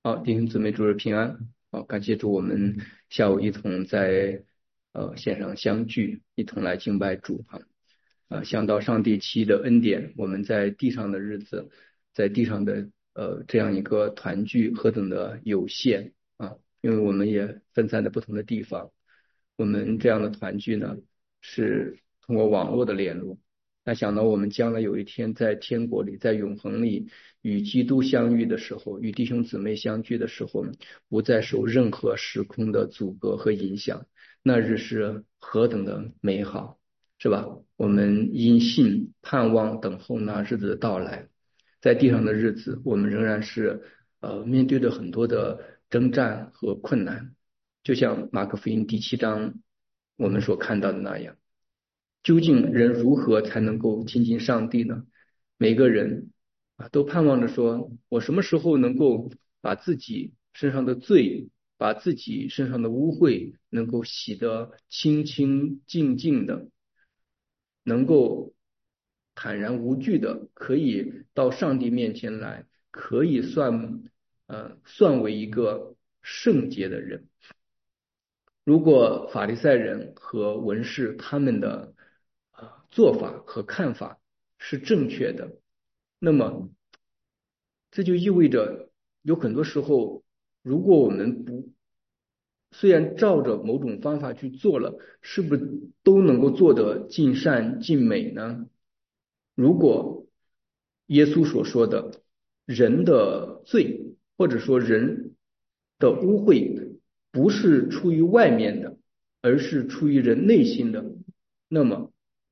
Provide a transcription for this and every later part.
好，弟兄姊妹，主日平安。好，感谢主，我们下午一同在线上相聚，一同来敬拜主哈。想到上帝奇异的恩典，我们在地上的日子，在地上的这样一个团聚何等的有限啊！因为我们也分散在不同的地方，我们这样的团聚呢，是通过网络的联络。那想到我们将来有一天在天国里，在永恒里与基督相遇的时候，与弟兄姊妹相聚的时候，不再受任何时空的阻隔和影响，那日是何等的美好，是吧？我们因信盼望等候那日子的到来，在地上的日子，我们仍然是面对着很多的征战和困难，就像马可福音第7章我们所看到的那样。究竟人如何才能够亲近上帝呢？每个人都盼望着说，我什么时候能够把自己身上的罪，把自己身上的污秽，能够洗得清清净净的，能够坦然无惧的，可以到上帝面前来，可以算为一个圣洁的人。如果法利赛人和文士他们的做法和看法是正确的，那么这就意味着有很多时候，如果我们不虽然照着某种方法去做了，是不是都能够做得尽善尽美呢？如果耶稣所说的人的罪，或者说人的污秽，不是出于外面的，而是出于人内心的，那么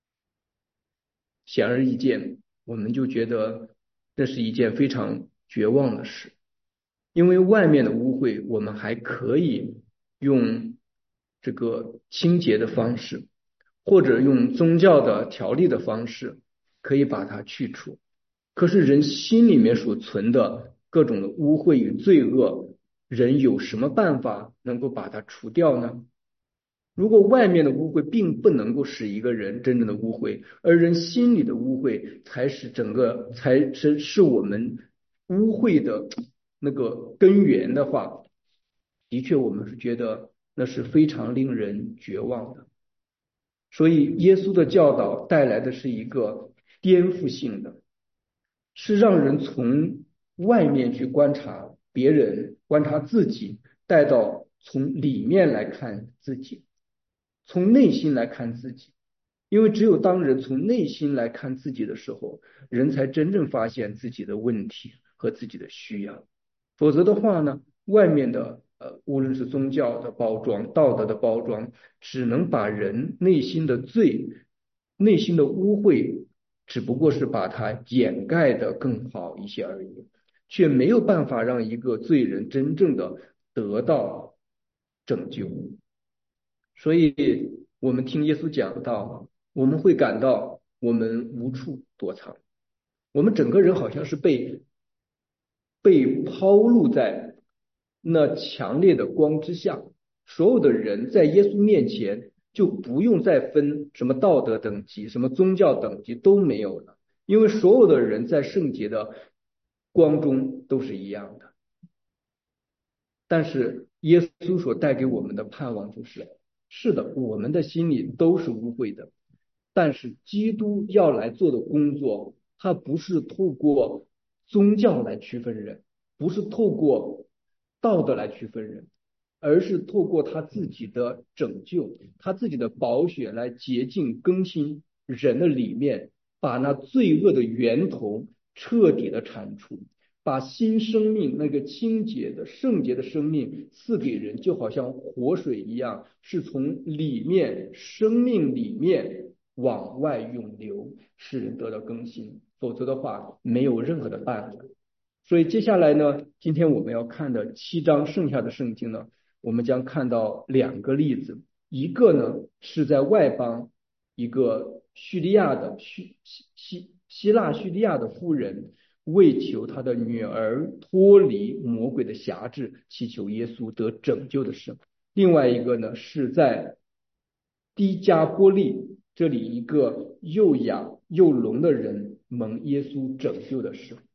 显而易见，我们就觉得这是一件非常绝望的事。因为外面的污秽，我们还可以用这个清洁的方式，或者用宗教的条例的方式，可以把它去除。可是人心里面所存的各种的污秽与罪恶，人有什么办法能够把它除掉呢？如果外面的污秽并不能够使一个人真正的污秽，而人心里的污秽才是才是我们污秽的那个根源的话，的确我们是觉得那是非常令人绝望的。所以耶稣的教导带来的是一个颠覆性的，是让人从外面去观察别人，观察自己，带到从里面来看自己。从内心来看自己，因为只有当人从内心来看自己的时候，人才真正发现自己的问题和自己的需要。否则的话呢，外面的无论是宗教的包装、道德的包装，只能把人内心的罪、内心的污秽，只不过是把它掩盖的更好一些而已，却没有办法让一个罪人真正的得到拯救。所以我们听耶稣讲到，我们会感到我们无处躲藏，我们整个人好像是被抛露在那强烈的光之下，所有的人在耶稣面前就不用再分什么道德等级、什么宗教等级都没有了，因为所有的人在圣洁的光中都是一样的。但是耶稣所带给我们的盼望就是，是的，我们的心里都是污秽的，但是基督要来做的工作，他不是透过宗教来区分人，不是透过道德来区分人，而是透过他自己的拯救，他自己的宝血来洁净更新人的里面，把那罪恶的源头彻底的铲除。把新生命那个清洁的圣洁的生命赐给人，就好像活水一样，是从里面生命里面往外涌流，使人得到更新。否则的话，没有任何的办法。所以接下来呢，今天我们要看的7章剩下的圣经呢，我们将看到两个例子，一个呢是在外邦一个叙利亚的希腊叙利亚的妇人。为求他的女儿脱离魔鬼的辖制，祈求耶稣得拯救的事。另外一个呢，是在低加波利这里一个又哑又聋的人蒙耶稣拯救的事。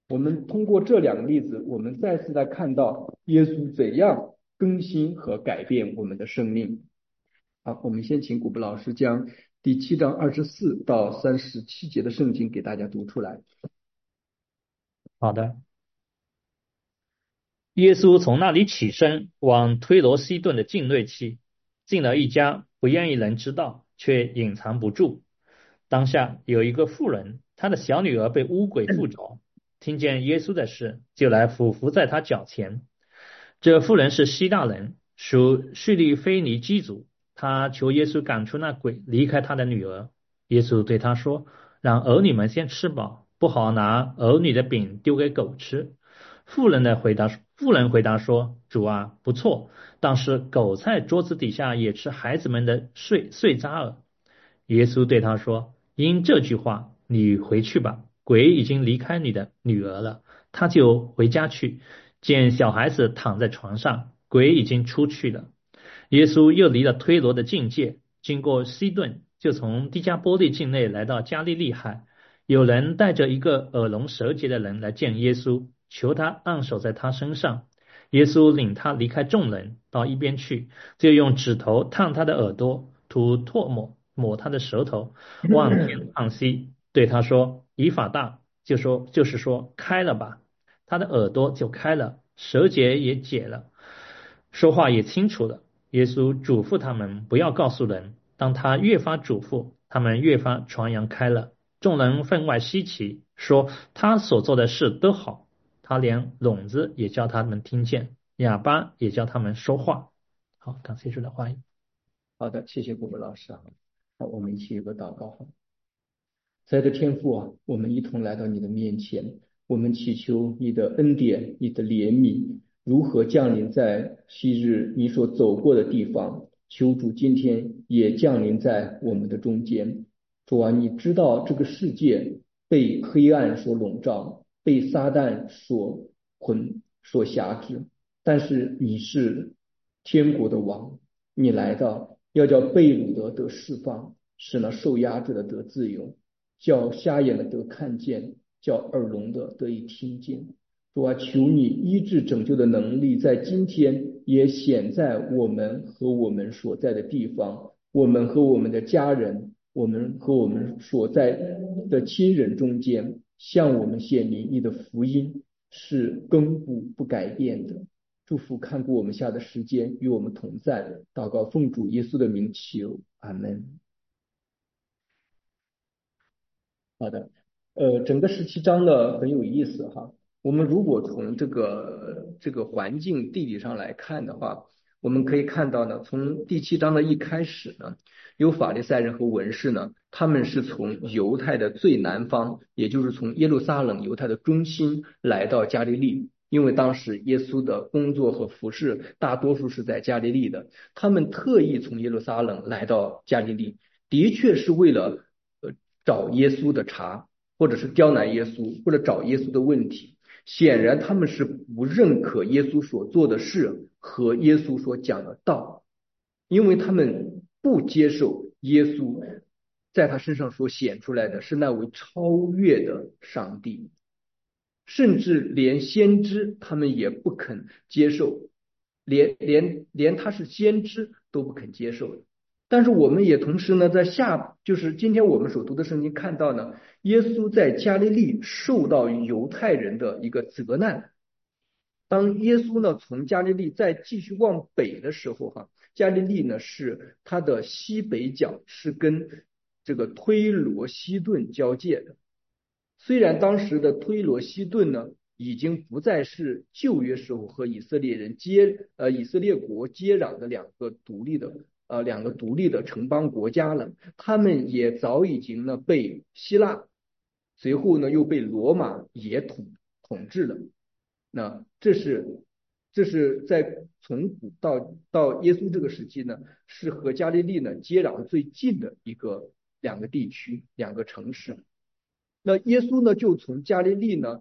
我们通过这两个例子，我们再次的看到耶稣怎样更新和改变我们的生命。好，我们先请古布老师将第七章24到37节的圣经给大家读出来。 好的，耶稣从那里起身，往推罗西顿的境内去，进了一家，不愿意人知道，却隐藏不住。当下有一个妇人，她的小女儿被污鬼附着，听见耶稣的事，就来俯伏在他脚前。这妇人是希腊人，属叙利腓尼基族，她求耶稣赶出那鬼，离开她的女儿。耶稣对她说：“让儿女们先吃饱，不好拿儿女的饼丢给狗吃。”妇人回答说：“主啊，不错，但是狗在桌子底下也吃孩子们的碎渣儿。”耶稣对他说：“因这句话，你回去吧，鬼已经离开你的女儿了。”他就回家去，见小孩子躺在床上，鬼已经出去了。耶稣又离了推罗的境界，经过西顿，就从低加波利境内来到加利利海。有人带着一个耳聋舌结的人来见耶稣，求他按手在他身上。耶稣领他离开众人，到一边去，就用指头烫他的耳朵，涂唾沫抹他的舌头，望天叹息，对他说：“以法大，就是说开了吧。”他的耳朵就开了，舌结也解了，说话也清楚了。耶稣嘱咐他们不要告诉人。当他越发嘱咐，他们越发传扬开了。众人分外稀奇，说他所做的事都好。他连聋子也叫他们听见，哑巴也叫他们说话。好，感谢主的话语。 好的，谢谢古布老师啊。好，我们一起有个祷告哈。在的天父啊，我们一同来到你的面前，我们祈求你的恩典、你的怜悯如何降临在昔日你所走过的地方。求主今天也降临在我们的中间。主啊，你知道这个世界被黑暗所笼罩，被撒旦所辖制，但是你是天国的王，你来到要叫被掳的得释放，使那受压制的得自由。叫瞎眼的得看见，叫耳聋的得以听见。主啊，求你医治拯救的能力，在今天也显在我们和我们所在的地方，我们和我们的家人，我们和我们所在的亲人中间，向我们显明你的福音是亘古不改变的。祝福看顾我们下的时间与我们同在，祷告奉主耶稣的名求，阿门。好的，整个17章呢很有意思哈。我们如果从这个环境地理上来看的话，我们可以看到呢，从第7章的一开始呢，有法利赛人和文士呢，他们是从犹太的最南方，也就是从耶路撒冷犹太的中心来到加利利，因为当时耶稣的工作和服饰大多数是在加利利的，他们特意从耶路撒冷来到加利利，的确是为了找耶稣的茬，或者是刁难耶稣，或者找耶稣的问题。显然他们是不认可耶稣所做的事和耶稣所讲的道，因为他们不接受耶稣在他身上所显出来的是那位超越的上帝，甚至连先知他们也不肯接受，连他是先知都不肯接受。但是我们也同时呢，就是今天我们所读的圣经看到呢，耶稣在加利利受到犹太人的一个责难。当耶稣呢从加利利再继续往北的时候，加利利呢是它的西北角，是跟这个推罗西顿交界的。虽然当时的推罗西顿呢已经不再是旧约时候和以色列国接壤的两个独立的城邦国家了，他们也早已经呢被希腊，随后呢又被罗马也统治了。那这是在从古到耶稣这个时期呢，是和加利利呢接壤最近的两个地区两个城市。那耶稣呢就从加利利呢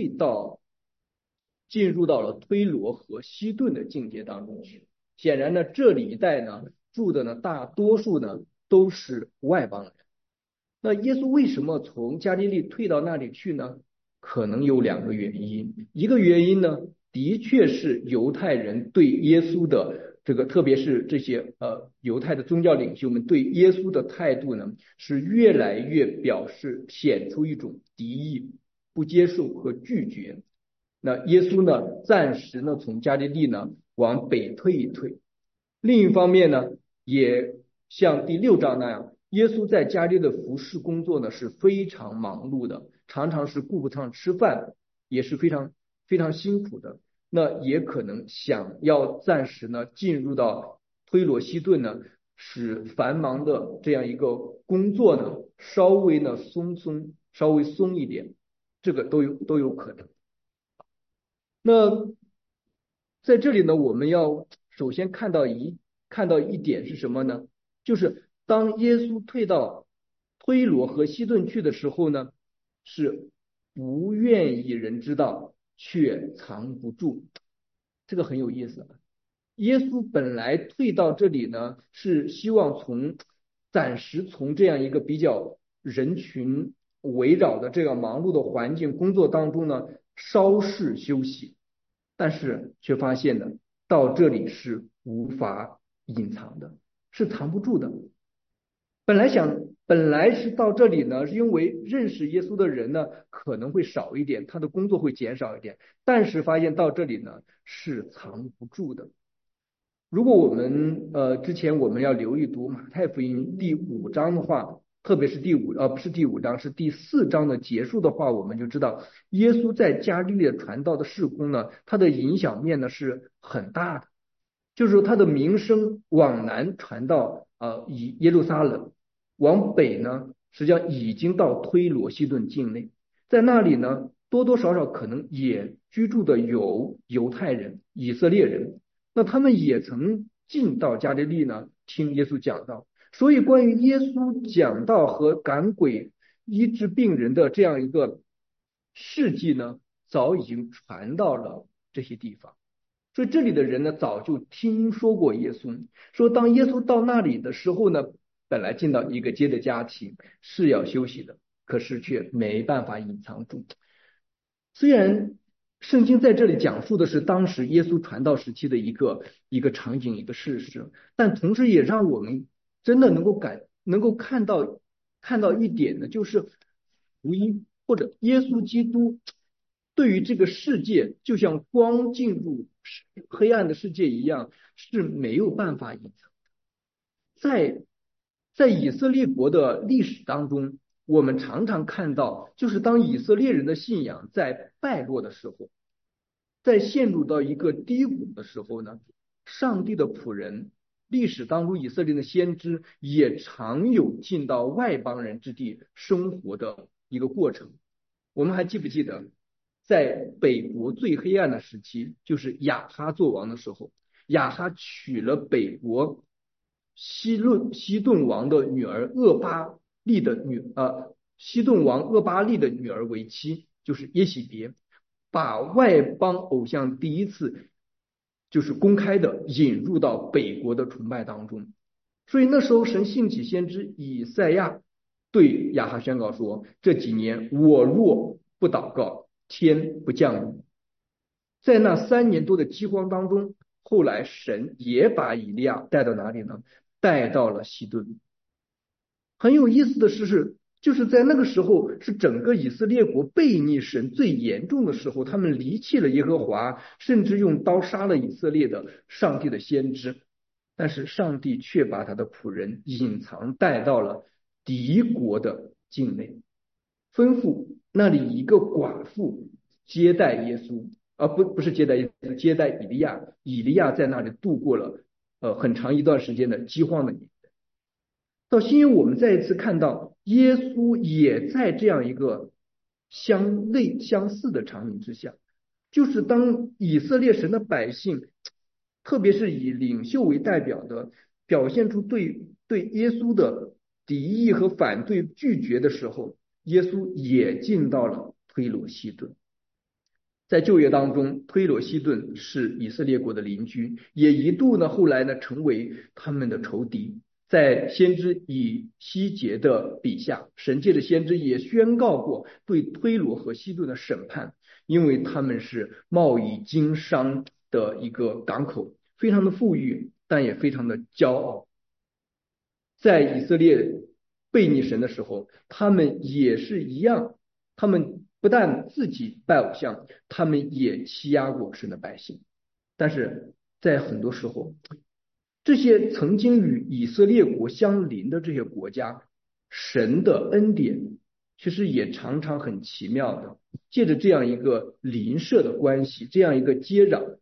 进入到了推罗和西顿的境界当中去。显然呢，这里一带呢住的呢大多数呢都是外邦人。那耶稣为什么从加利利退到那里去呢？ 可能有两个原因。一个原因呢，的确是犹太人对耶稣的这个，特别是这些犹太的宗教领袖们对耶稣的态度呢，是越来越显出一种敌意、不接受和拒绝。那耶稣呢，暂时呢从加利利呢往北退一退。另一方面呢，也像第6章那样，耶稣在加利的服侍工作呢是非常忙碌的，常常是顾不上吃饭，也是非常非常辛苦的。那也可能想要暂时呢进入到推罗西顿呢，使繁忙的这样一个工作呢稍微稍微松一点，这个都有可能。那在这里呢，我们要首先看到一点是什么呢？就是当耶稣退到推罗和西顿去的时候呢，是不愿意人知道，却藏不住。这个很有意思。耶稣本来退到这里呢，是希望暂时从这样一个比较人群围绕的这个忙碌的环境工作当中呢，稍事休息。但是却发现呢，到这里是无法隐藏的，是藏不住的。本来是到这里呢，是因为认识耶稣的人呢可能会少一点，他的工作会减少一点，但是发现到这里呢是藏不住的。如果我们之前我们要留意读马太福音第5章的话，特别是不是第五章，是第4章的结束的话，我们就知道耶稣在加利利的传道的事工呢，他的影响面呢是很大的，就是说他的名声往南传到以耶路撒冷，往北呢实际上已经到推罗西顿境内，在那里呢多多少少可能也居住的有犹太人、以色列人。那他们也曾进到加利利呢，听耶稣讲道。所以，关于耶稣讲道和赶鬼、医治病人的这样一个事迹呢，早已经传到了这些地方。所以，这里的人呢，早就听说过耶稣。说，当耶稣到那里的时候呢，本来进到一个街的家庭是要休息的，可是却没办法隐藏住。虽然圣经在这里讲述的是当时耶稣传道时期的一个场景、一个事实，但同时也让我们真的能够看到一点呢，就是福音或者耶稣基督对于这个世界，就像光进入黑暗的世界一样，是没有办法隐藏。在以色列国的历史当中，我们常常看到，就是当以色列人的信仰在败落的时候，在陷入到一个低谷的时候呢，上帝的仆人，历史当中以色列的先知也常有进到外邦人之地生活的一个过程。我们还记不记得，在北国最黑暗的时期，就是亚哈作王的时候，亚哈娶了北国西顿王的女儿西顿王厄巴利的女儿为妻，就是耶喜别，把外邦偶像第一次就是公开的引入到北国的崇拜当中。所以那时候神兴起先知以赛亚对亚哈宣告说：这几年我若不祷告，天不降雨。在那3年多的饥荒当中，后来神也把以利亚带到哪里呢？带到了西顿。很有意思的就是在那个时候，是整个以色列国悖逆神最严重的时候，他们离弃了耶和华，甚至用刀杀了以色列的上帝的先知。但是上帝却把他的仆人隐藏带到了敌国的境内，吩咐那里一个寡妇接待耶稣，不是接待耶稣，接待以利亚。以利亚在那里度过了很长一段时间的饥荒的年代。到新约，我们再一次看到耶稣也在这样一个相似的场景之下，就是当以色列神的百姓，特别是以领袖为代表的，表现出对耶稣的敌意和反对、拒绝的时候，耶稣也进到了推罗西顿。在旧约当中，推罗西顿是以色列国的邻居，也一度呢后来呢成为他们的仇敌。 在先知以西结的笔下，神界的先知也宣告过对推罗和西顿的审判，因为他们是贸易经商的一个港口，非常的富裕，但也非常的骄傲。在以色列背逆神的时候，他们也是一样，他们不但自己拜偶像，他们也欺压过神的百姓。但是在很多时候，这些曾经与以色列国相邻的这些国家，神的恩典其实也常常很奇妙的，借着这样一个邻舍的关系，这样一个接壤，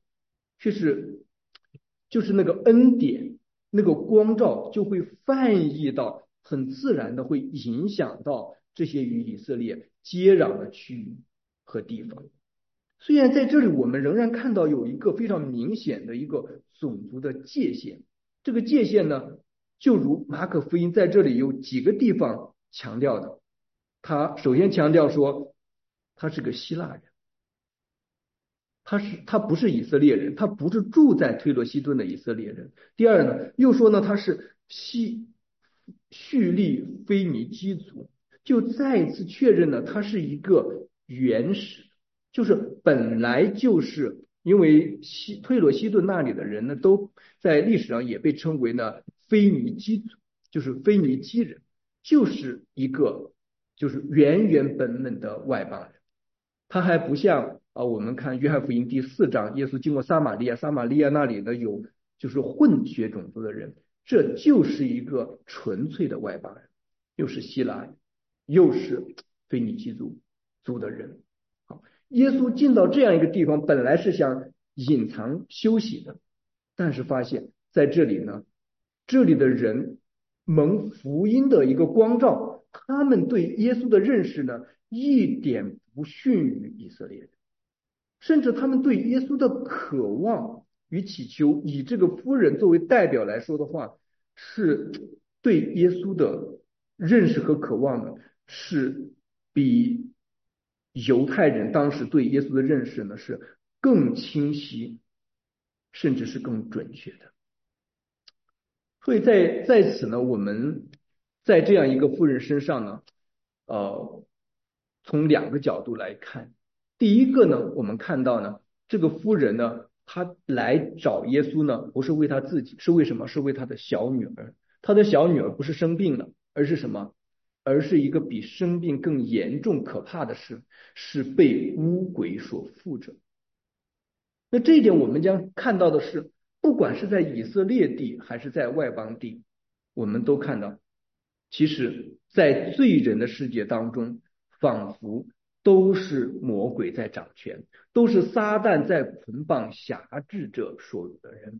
就是那个恩典，那个光照就会泛溢到，很自然的会影响到这些与以色列接壤的区域和地方。虽然在这里我们仍然看到有一个非常明显的一个种族的界限，这个界限呢，就如马可福音在这里有几个地方强调的，他首先强调说他是个希腊人，他不是以色列人，他不是住在推罗西顿的以色列人。第二呢，又说呢他是叙利腓尼基族，就再一次确认了他是一个原始，就是本来就是因为推罗西顿那里的人呢，都在历史上也被称为呢腓尼基族，就是腓尼基人，就是一个就是原原本本的外邦人。他还不像我们看约翰福音第4章，耶稣经过撒玛利亚，撒玛利亚那里呢有就是混血种族的人，这就是一个纯粹的外邦人，又是希腊人，又是腓尼基族的人。好，耶稣进到这样一个地方，本来是想隐藏休息的，但是发现在这里呢，这里的人蒙福音的一个光照，他们对耶稣的认识呢，一点不逊于以色列人，甚至他们对耶稣的渴望与祈求，以这个夫人作为代表来说的话，是对耶稣的认识和渴望呢，是比犹太人当时对耶稣的认识呢是更清晰，甚至是更准确的。所以在此呢，我们在这样一个妇人身上呢，从2个角度来看。第一个呢，我们看到呢，这个妇人呢，她来找耶稣呢，不是为她自己，是为什么？是为她的小女儿。她的小女儿不是生病了，而是什么？而是一个比生病更严重可怕的事，是被污鬼所附着。那这一点我们将看到的是，不管是在以色列地还是在外邦地，我们都看到，其实，在罪人的世界当中，仿佛都是魔鬼在掌权，都是撒旦在捆绑辖制着所有的人。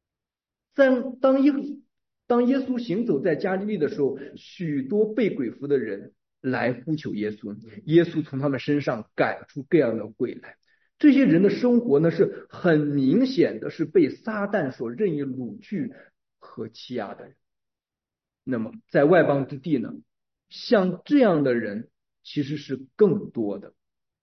当耶稣行走在加利利的时候，许多被鬼附的人来呼求耶稣，耶稣从他们身上赶出各样的鬼来。这些人的生活呢，是很明显的是被撒旦所任意掳去和欺压的人。那么在外邦之地呢，像这样的人其实是更多的，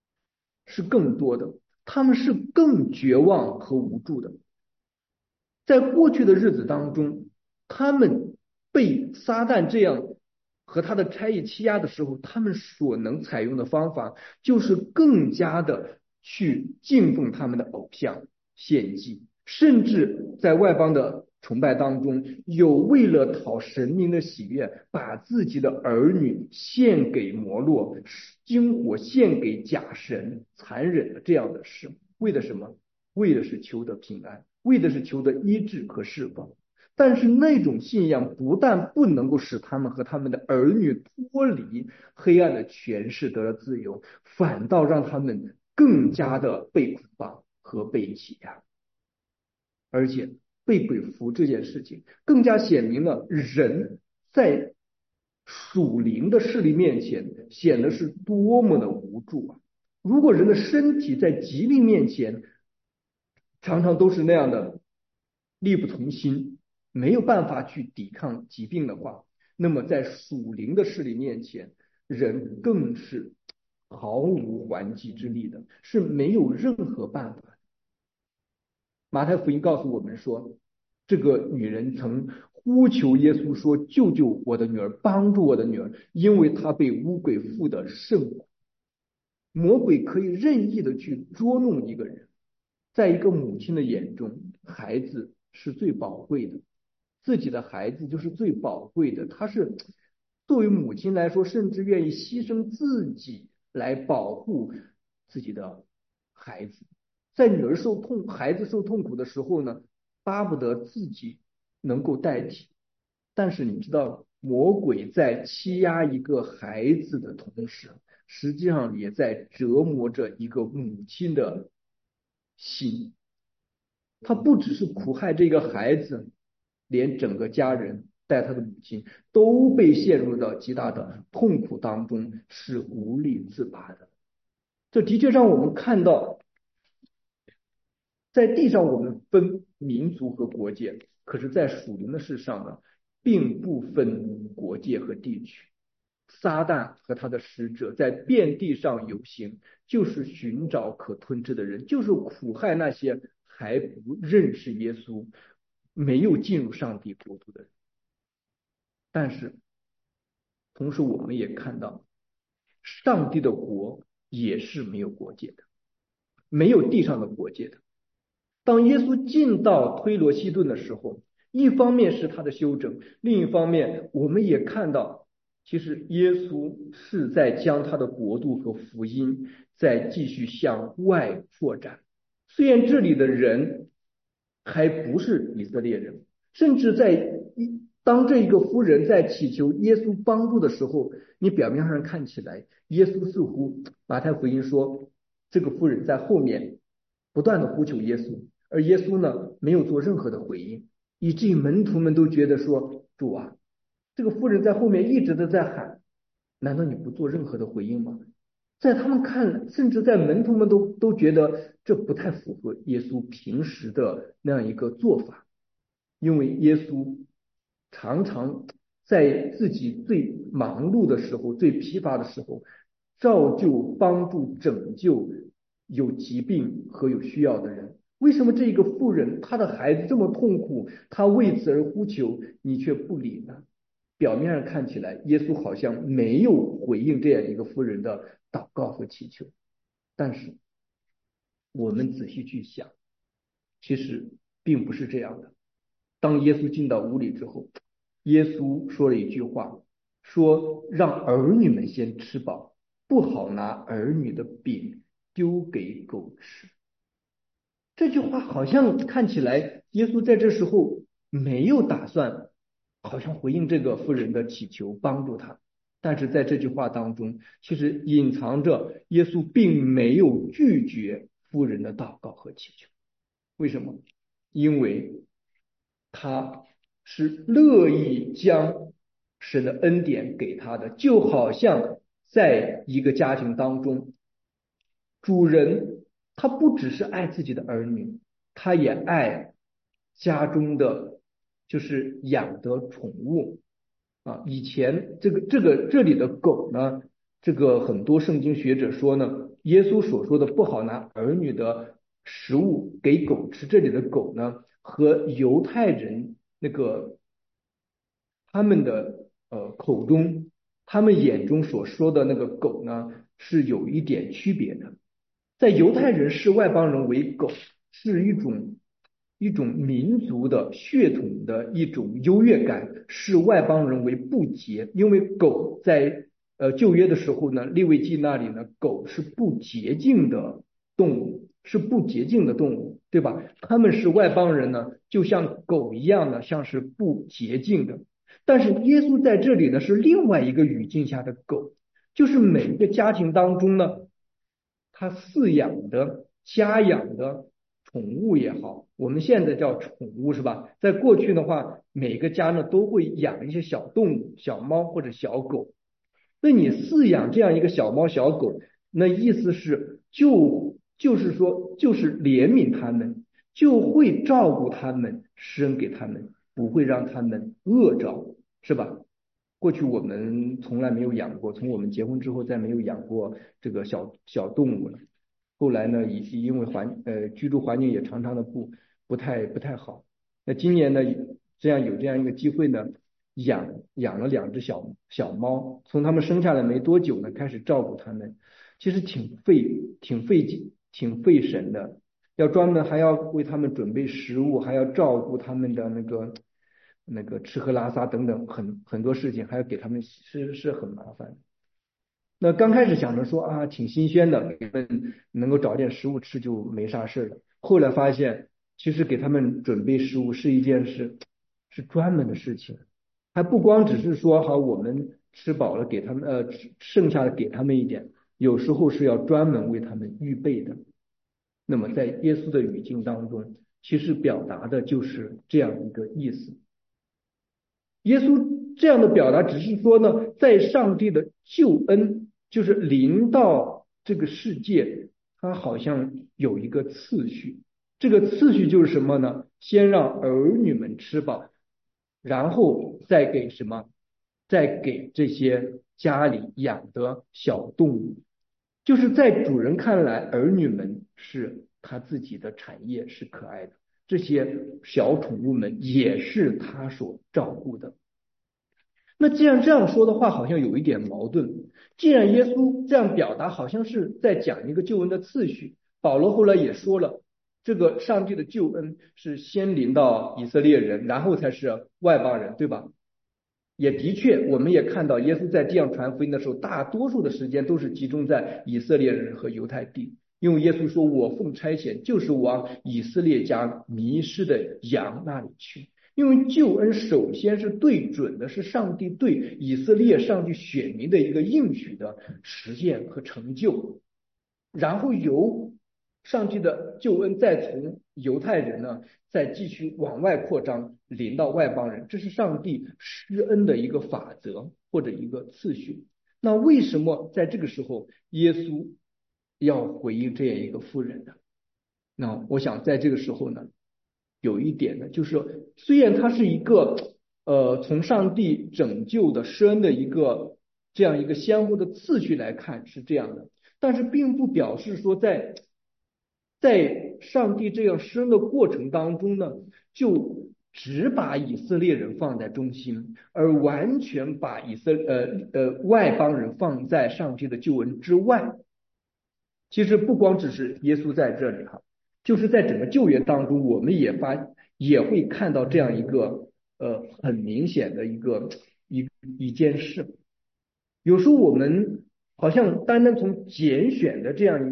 他们是更绝望和无助的。在过去的日子当中，他们被撒旦这样和他的差役欺压的时候，他们所能采用的方法就是更加的去敬奉他们的偶像，献祭，甚至在外邦的崇拜当中，有为了讨神明的喜悦，把自己的儿女献给摩洛，经火献给假神，残忍的这样的事，为的什么？为的是求得平安，为的是求得医治和释放。但是那种信仰不但不能够使他们和他们的儿女脱离黑暗的权势得了自由，反倒让他们更加的被捆绑和被欺压。而且被鬼附这件事情更加显明了人在属灵的势力面前显得是多么的无助啊！如果人的身体在疾病面前常常都是那样的力不从心，没有办法去抵抗疾病的话，那么在属灵的势力面前，人更是毫无还击之力的，是没有任何办法。马太福音告诉我们说，这个女人曾呼求耶稣说：救救我的女儿，帮助我的女儿，因为她被污鬼附得甚苦。魔鬼可以任意的去捉弄一个人，在一个母亲的眼中，孩子是最宝贵的，自己的孩子就是最宝贵的。他是作为母亲来说，甚至愿意牺牲自己来保护自己的孩子。在孩子受痛苦的时候呢，巴不得自己能够代替。但是你知道，魔鬼在欺压一个孩子的同时，实际上也在折磨着一个母亲的心。他不只是苦害这个孩子，连整个家人带他的母亲都被陷入到极大的痛苦当中，是无力自拔的。这的确让我们看到，在地上我们分民族和国界，可是在属灵的事上呢，并不分国界和地区。撒旦和他的使者在遍地上游行，就是寻找可吞吃的人，就是苦害那些还不认识耶稣、没有进入上帝国度的人。但是同时我们也看到，上帝的国也是没有国界的，没有地上的国界的。当耶稣进到推罗西顿的时候，一方面是他的修整，另一方面我们也看到，其实耶稣是在将他的国度和福音在继续向外扩展。虽然这里的人还不是以色列人，甚至当这一个妇人在祈求耶稣帮助的时候，你表面上看起来，耶稣似乎马太福音说，这个妇人在后面不断的呼求耶稣，而耶稣呢没有做任何的回应，以至于门徒们都觉得说，主啊，这个妇人在后面一直都在喊，难道你不做任何的回应吗？在他们看来，甚至在门徒们都觉得这不太符合耶稣平时的那样一个做法，因为耶稣常常在自己最忙碌的时候、最疲乏的时候，照旧帮助拯救有疾病和有需要的人。为什么这个妇人她的孩子这么痛苦，她为此而呼求，你却不理呢？表面上看起来，耶稣好像没有回应这样一个妇人的祷告和祈求，但是我们仔细去想，其实并不是这样的。当耶稣进到屋里之后，耶稣说了一句话，说让儿女们先吃饱，不好拿儿女的饼丢给狗吃。这句话好像看起来，耶稣在这时候没有打算，好像回应这个妇人的祈求，帮助他。但是在这句话当中，其实隐藏着耶稣并没有拒绝妇人的祷告和祈求。为什么？因为他是乐意将神的恩典给他的，就好像在一个家庭当中，主人他不只是爱自己的儿女，他也爱家中的就是养的宠物啊。以前这里的狗呢，这个很多圣经学者说呢，耶稣所说的不好拿儿女的食物给狗吃，这里的狗呢和犹太人那个他们的口中，他们眼中所说的那个狗呢是有一点区别的。在犹太人视外邦人为狗，是一种民族的血统的一种优越感，视外邦人为不洁。因为狗在旧约的时候呢，利未记那里呢，狗是不洁净的动物，是不洁净的动物，对吧？他们是外邦人呢，就像狗一样的，像是不洁净的。但是耶稣在这里呢，是另外一个语境下的狗，就是每一个家庭当中呢，他饲养的家养的宠物也好，我们现在叫宠物是吧？在过去的话，每个家呢都会养一些小动物，小猫或者小狗。那你饲养这样一个小猫小狗，那意思是就是说就是怜悯他们，就会照顾他们，施恩给他们，不会让他们饿着，是吧？过去我们从来没有养过，从我们结婚之后再没有养过这个小动物了。后来呢，因为居住环境也常常的不太好。那今年呢， 有这样一个机会呢，养了2只小猫，从它们生下来没多久呢，开始照顾它们，其实挺费神的，要专门还要为它们准备食物，还要照顾它们的那个吃喝拉撒等等很多事情，还要给它们是很麻烦。那刚开始想着说啊，挺新鲜的，给他们能够找点食物吃就没啥事了。后来发现，其实给他们准备食物是一件是专门的事情，还不光只是说好我们吃饱了给他们剩下的给他们一点，有时候是要专门为他们预备的。那么在耶稣的语境当中，其实表达的就是这样一个意思。耶稣这样的表达只是说呢，在上帝的救恩就是临到这个世界，它好像有一个次序。这个次序就是什么呢？先让儿女们吃饱，然后再给什么？再给这些家里养的小动物。就是在主人看来，儿女们是他自己的产业，是可爱的。这些小宠物们也是他所照顾的。那既然这样说的话，好像有一点矛盾。既然耶稣这样表达，好像是在讲一个救恩的次序。保罗后来也说了，这个上帝的救恩是先临到以色列人，然后才是外邦人，对吧？也的确，我们也看到耶稣在这样传福音的时候，大多数的时间都是集中在以色列人和犹太地。因为耶稣说：“我奉差遣，就是往以色列家迷失的羊那里去。”因为救恩首先是对准的是上帝对以色列上帝选民的一个应许的实现和成就，然后由上帝的救恩再从犹太人呢，再继续往外扩张，临到外邦人，这是上帝施恩的一个法则或者一个次序。那为什么在这个时候耶稣要回应这样一个妇人呢？那我想在这个时候呢，有一点呢，就是虽然它是一个从上帝拯救的施恩的一个这样一个相互的次序来看是这样的，但是并不表示说在上帝这样施恩的过程当中呢，就只把以色列人放在中心，而完全把外邦人放在上帝的救恩之外。其实不光只是耶稣在这里哈，就是在整个旧约当中，我们也会看到这样一个很明显的一件事。有时候我们好像单单从拣选的这样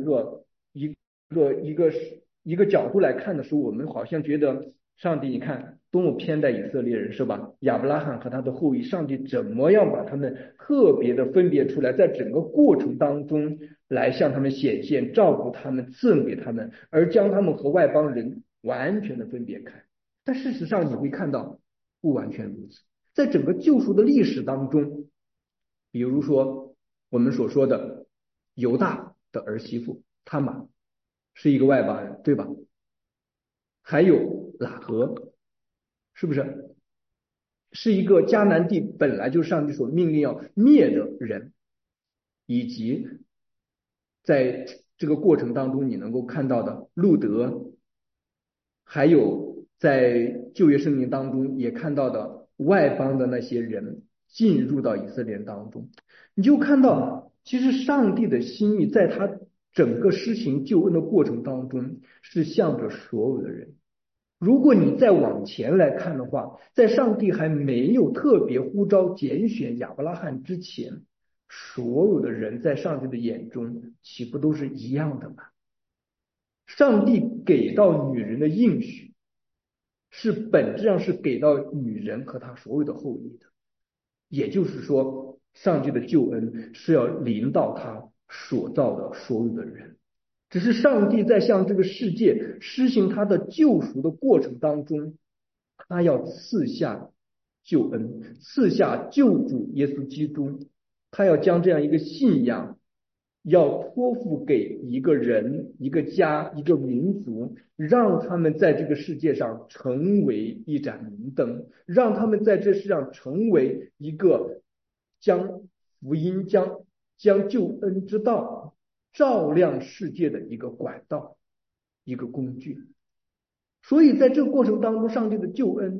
一个角度来看的时候，我们好像觉得上帝你看多么偏待以色列人是吧？亚伯拉罕和他的后裔，上帝怎么样把他们特别的分别出来，在整个过程当中来向他们显现，照顾他们，赐恩给他们，而将他们和外邦人完全的分别开。但事实上你会看到不完全如此，在整个救赎的历史当中，比如说我们所说的犹大的儿媳妇他玛是一个外邦人，对吧？还有喇合，是不是是一个迦南地本来就是上帝所命令要灭的人，以及在这个过程当中你能够看到的路德，还有在旧约圣经当中也看到的外邦的那些人进入到以色列当中，你就看到其实上帝的心意在他整个施行救恩的过程当中是向着所有的人。如果你再往前来看的话，在上帝还没有特别呼召拣选亚伯拉罕之前，所有的人在上帝的眼中岂不都是一样的吗？上帝给到女人的应许是本质上是给到女人和她所有的后裔的，也就是说上帝的救恩是要临到他所造的所有的人，只是上帝在向这个世界施行他的救赎的过程当中，他要赐下救恩，赐下救主耶稣基督，他要将这样一个信仰要托付给一个人、一个家、一个民族，让他们在这个世界上成为一盏明灯，让他们在这世上成为一个将福音、将救恩之道照亮世界的一个管道、一个工具。所以在这个过程当中，上帝的救恩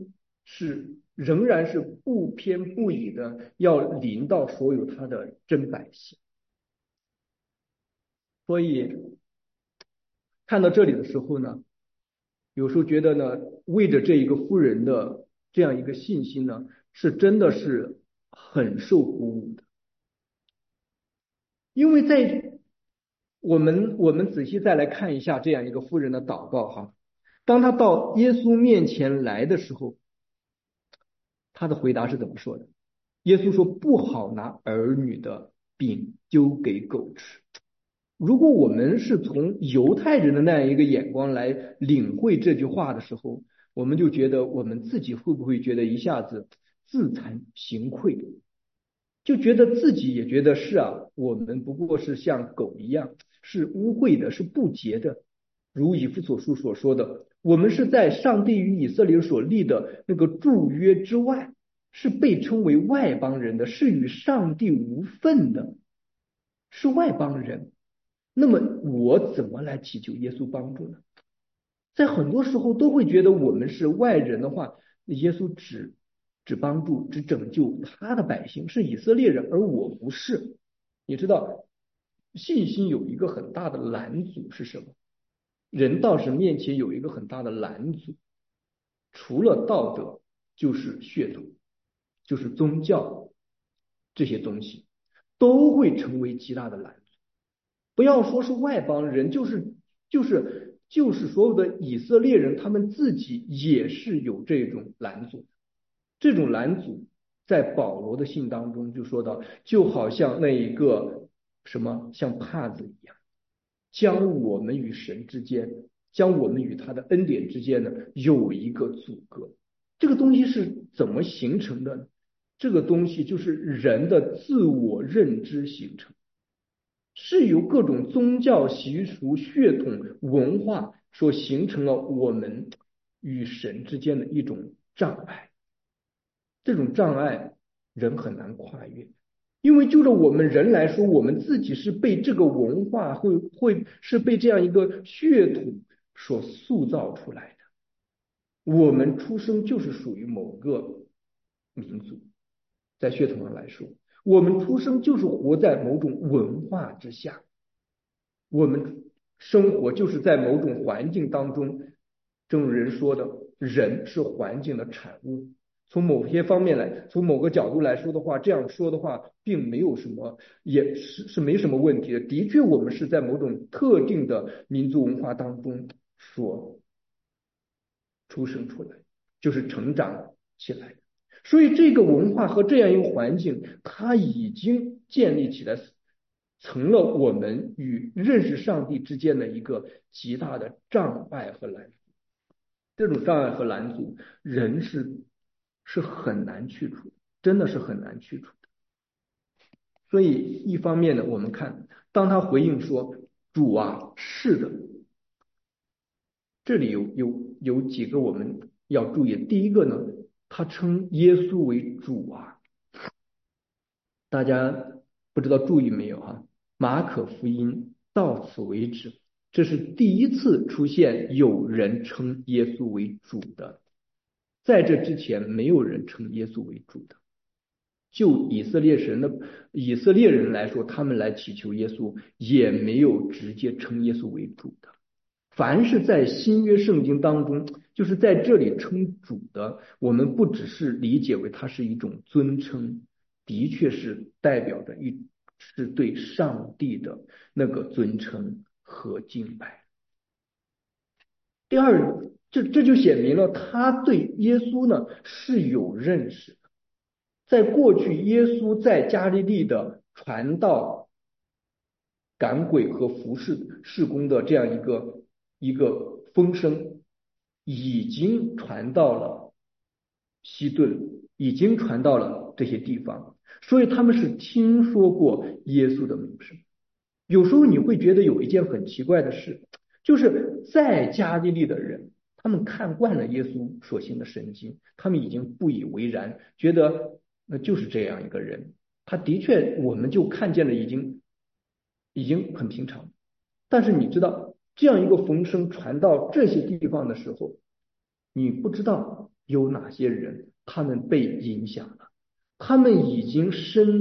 仍然是不偏不倚的要临到所有他的真百姓。所以看到这里的时候呢，有时候觉得呢，为着这一个妇人的这样一个信心呢，是真的是很受鼓舞的。因为在我们仔细再来看一下这样一个妇人的祷告哈，当他到耶稣面前来的时候，他的回答是怎么说的？耶稣说：不好拿儿女的饼丢给狗吃。如果我们是从犹太人的那样一个眼光来领会这句话的时候，我们就觉得我们自己会不会觉得一下子自惭形愧，就觉得自己也觉得是啊，我们不过是像狗一样，是污秽的，是不洁的。如以弗所书所说的，我们是在上帝与以色列所立的那个祝约之外，是被称为外邦人的，是与上帝无分的，是外邦人。那么我怎么来祈求耶稣帮助呢？在很多时候都会觉得我们是外人的话，耶稣只帮助只拯救他的百姓，是以色列人，而我不是。你知道信心有一个很大的拦阻是什么？人到神面前有一个很大的拦阻，除了道德就是血统，就是宗教，这些东西都会成为极大的拦阻。不要说是外邦人，就是所有的以色列人，他们自己也是有这种拦阻。这种拦阻在保罗的信当中就说到，就好像那一个什么像帕子一样，将我们与神之间，将我们与他的恩典之间呢有一个阻隔。这个东西是怎么形成的呢？这个东西就是人的自我认知形成，是由各种宗教习俗、血统、文化所形成了我们与神之间的一种障碍。这种障碍人很难跨越，因为就着我们人来说，我们自己是被这个文化是被这样一个血统所塑造出来的。我们出生就是属于某个民族，在血统上来说，我们出生就是活在某种文化之下，我们生活就是在某种环境当中。正如人说的，人是环境的产物。从某些方面来，从某个角度来说的话，这样说的话并没有什么，也是没什么问题的。的确，我们是在某种特定的民族文化当中所出生出来，就是成长起来。所以这个文化和这样一个环境，它已经建立起来，成了我们与认识上帝之间的一个极大的障碍和拦阻。这种障碍和拦阻，人是很难去除，真的是很难去除的。所以一方面呢，我们看当他回应说主啊，是的，这里有几个我们要注意。第一个呢，他称耶稣为主啊，大家不知道注意没有哈？马可福音到此为止，这是第一次出现有人称耶稣为主的，在这之前没有人称耶稣为主的。就以色列人来说，他们来祈求耶稣，也没有直接称耶稣为主的。凡是在新约圣经当中，就是在这里称主的，我们不只是理解为它是一种尊称，的确是代表着是对上帝的那个尊称和敬拜。第二，这就显明了他对耶稣呢是有认识的。在过去，耶稣在加利利的传道、赶鬼和服侍事工的这样一个风声，已经传到了西顿，已经传到了这些地方，所以他们是听说过耶稣的名声。有时候你会觉得有一件很奇怪的事，就是在加利利的人，他们看惯了耶稣所行的神迹，他们已经不以为然，觉得那就是这样一个人，他的确我们就看见了，已经很平常。但是你知道，这样一个风声传到这些地方的时候，你不知道有哪些人他们被影响了，他们已经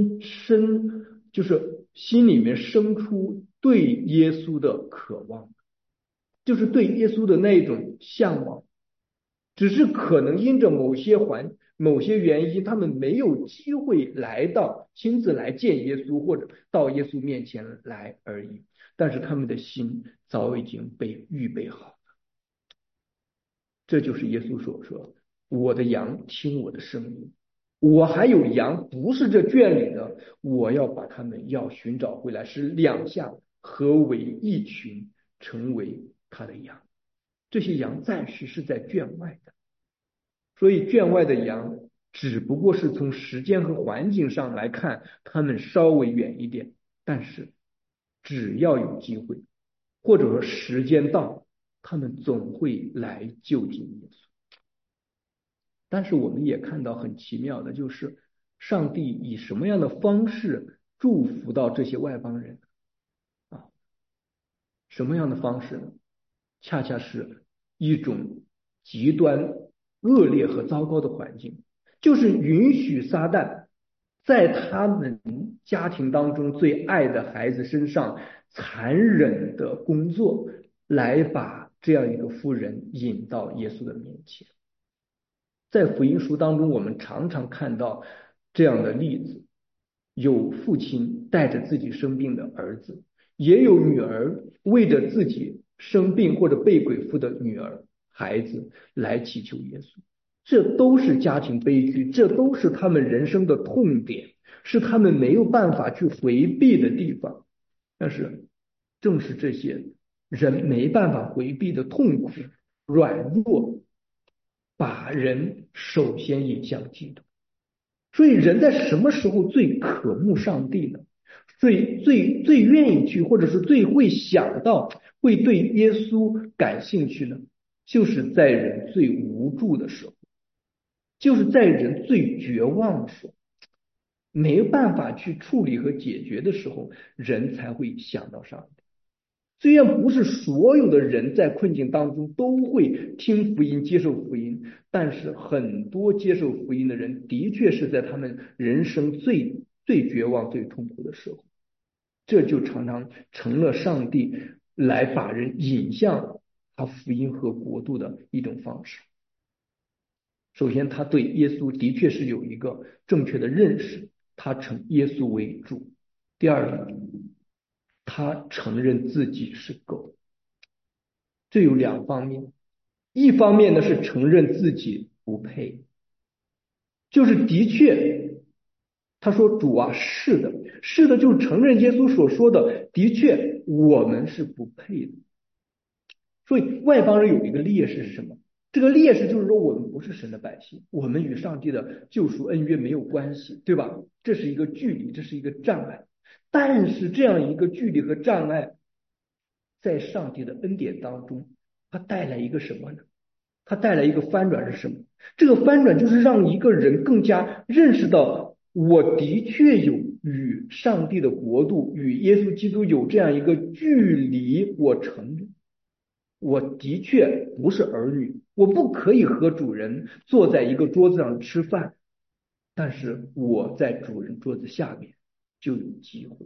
就是心里面生出对耶稣的渴望，就是对耶稣的那种向往，只是可能因着某些原因，他们没有机会亲自来见耶稣，或者到耶稣面前来而已。但是他们的心早已经被预备好了。这就是耶稣所说：我的羊听我的声音，我还有羊不是这圈里的，我要把他们寻找回来，使两下合为一群，成为他的羊。这些羊暂时是在圈外的，所以圈外的羊只不过是从时间和环境上来看，他们稍微远一点，但是只要有机会，或者说时间到，他们总会来就近耶稣。但是我们也看到很奇妙的，就是上帝以什么样的方式祝福到这些外邦人啊？什么样的方式呢？恰恰是一种极端恶劣和糟糕的环境，就是允许撒旦在他们家庭当中最爱的孩子身上残忍的工作，来把这样一个妇人引到耶稣的面前。在福音书当中，我们常常看到这样的例子：有父亲带着自己生病的儿子，也有女儿为着自己生病或者被鬼附的孩子来祈求耶稣。这都是家庭悲剧，这都是他们人生的痛点，是他们没有办法去回避的地方。但是，正是这些人没办法回避的痛苦、软弱，把人首先引向基督。所以人在什么时候最渴慕上帝呢？最愿意去，或者是最会想到，会对耶稣感兴趣呢？就是在人最无助的时候，就是在人最绝望的时候，没有办法去处理和解决的时候，人才会想到上帝。虽然不是所有的人在困境当中都会听福音、接受福音，但是很多接受福音的人，的确是在他们人生最绝望、最痛苦的时候，这就常常成了上帝来把人引向他福音和国度的一种方式。首先，他对耶稣的确是有一个正确的认识，他称耶稣为主。第二呢，他承认自己是狗。这有两方面，一方面呢是承认自己不配，就是的确，他说主啊，是的，是的，就是承认耶稣所说的，的确我们是不配的。所以外邦人有一个劣势是什么？这个劣势就是说我们不是神的百姓，我们与上帝的救赎恩约没有关系，对吧？这是一个距离，这是一个障碍。但是这样一个距离和障碍，在上帝的恩典当中，它带来一个什么呢？它带来一个翻转是什么？这个翻转就是让一个人更加认识到，我的确有与上帝的国度、与耶稣基督有这样一个距离，我承认。我的确不是儿女，我不可以和主人坐在一个桌子上吃饭，但是我在主人桌子下面就有机会。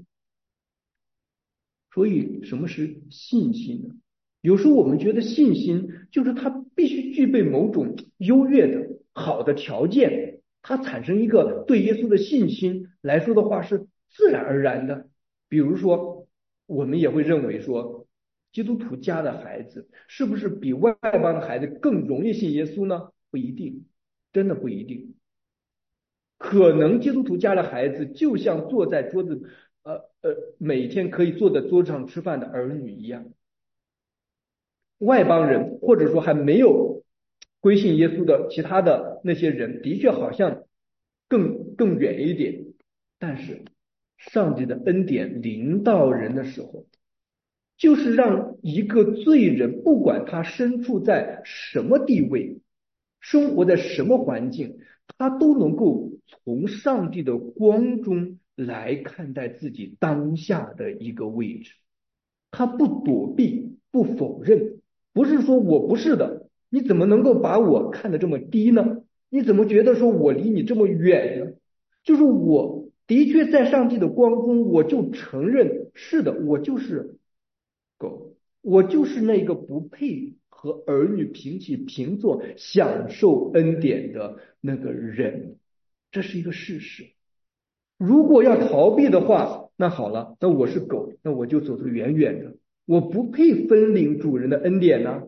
所以什么是信心呢？有时候我们觉得信心就是它必须具备某种优越的好的条件，它产生一个对耶稣的信心来说的话是自然而然的。比如说，我们也会认为说，基督徒家的孩子是不是比外邦的孩子更容易信耶稣呢？不一定，真的不一定。可能基督徒家的孩子就像坐在桌子每天可以坐在桌子上吃饭的儿女一样，外邦人或者说还没有归信耶稣的其他的那些人，的确好像更远一点。但是上帝的恩典临到人的时候，就是让一个罪人，不管他身处在什么地位，生活在什么环境，他都能够从上帝的光中来看待自己当下的一个位置。他不躲避，不否认，不是说我不是的， 你怎么能够把我看得这么低呢？你怎么觉得说我离你这么远呢？就是我的确在上帝的光中，我就承认是的，我就是狗，我就是那个不配和儿女平起平坐享受恩典的那个人，这是一个事实。如果要逃避的话，那好了，那我是狗，那我就走得远远的，我不配分领主人的恩典呢。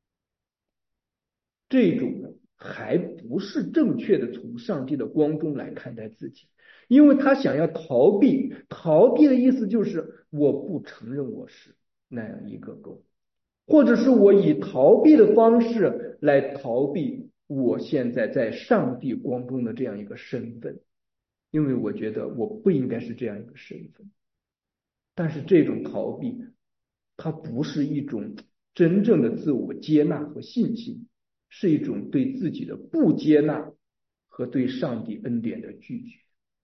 这种呢，还不是正确的从上帝的光中来看待自己，因为他想要逃避，逃避的意思就是我不承认我是那样一个狗，或者是我以逃避的方式来逃避我现在在上帝光中的这样一个身份，因为我觉得我不应该是这样一个身份。但是这种逃避，它不是一种真正的自我接纳和信心，是一种对自己的不接纳和对上帝恩典的拒绝。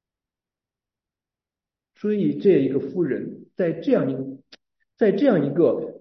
所以这一个妇人在这样一个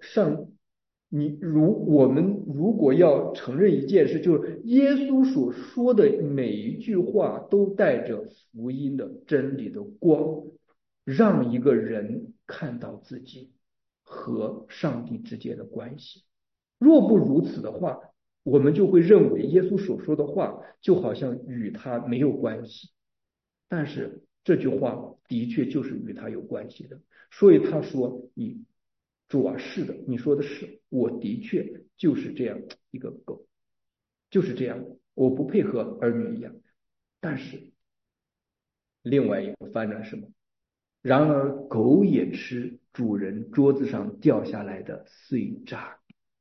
我们如果要承认一件事，就是耶稣所说的每一句话都带着福音的真理的光，让一个人看到自己和上帝之间的关系。若不如此的话，我们就会认为耶稣所说的话就好像与他没有关系。但是这句话的确就是与他有关系的，所以他说：“你主啊，是的，你说的是，我的确就是这样一个狗，就是这样，我不配合儿女一样。”但是另外一个翻转是什么？然而狗也吃主人桌子上掉下来的碎渣。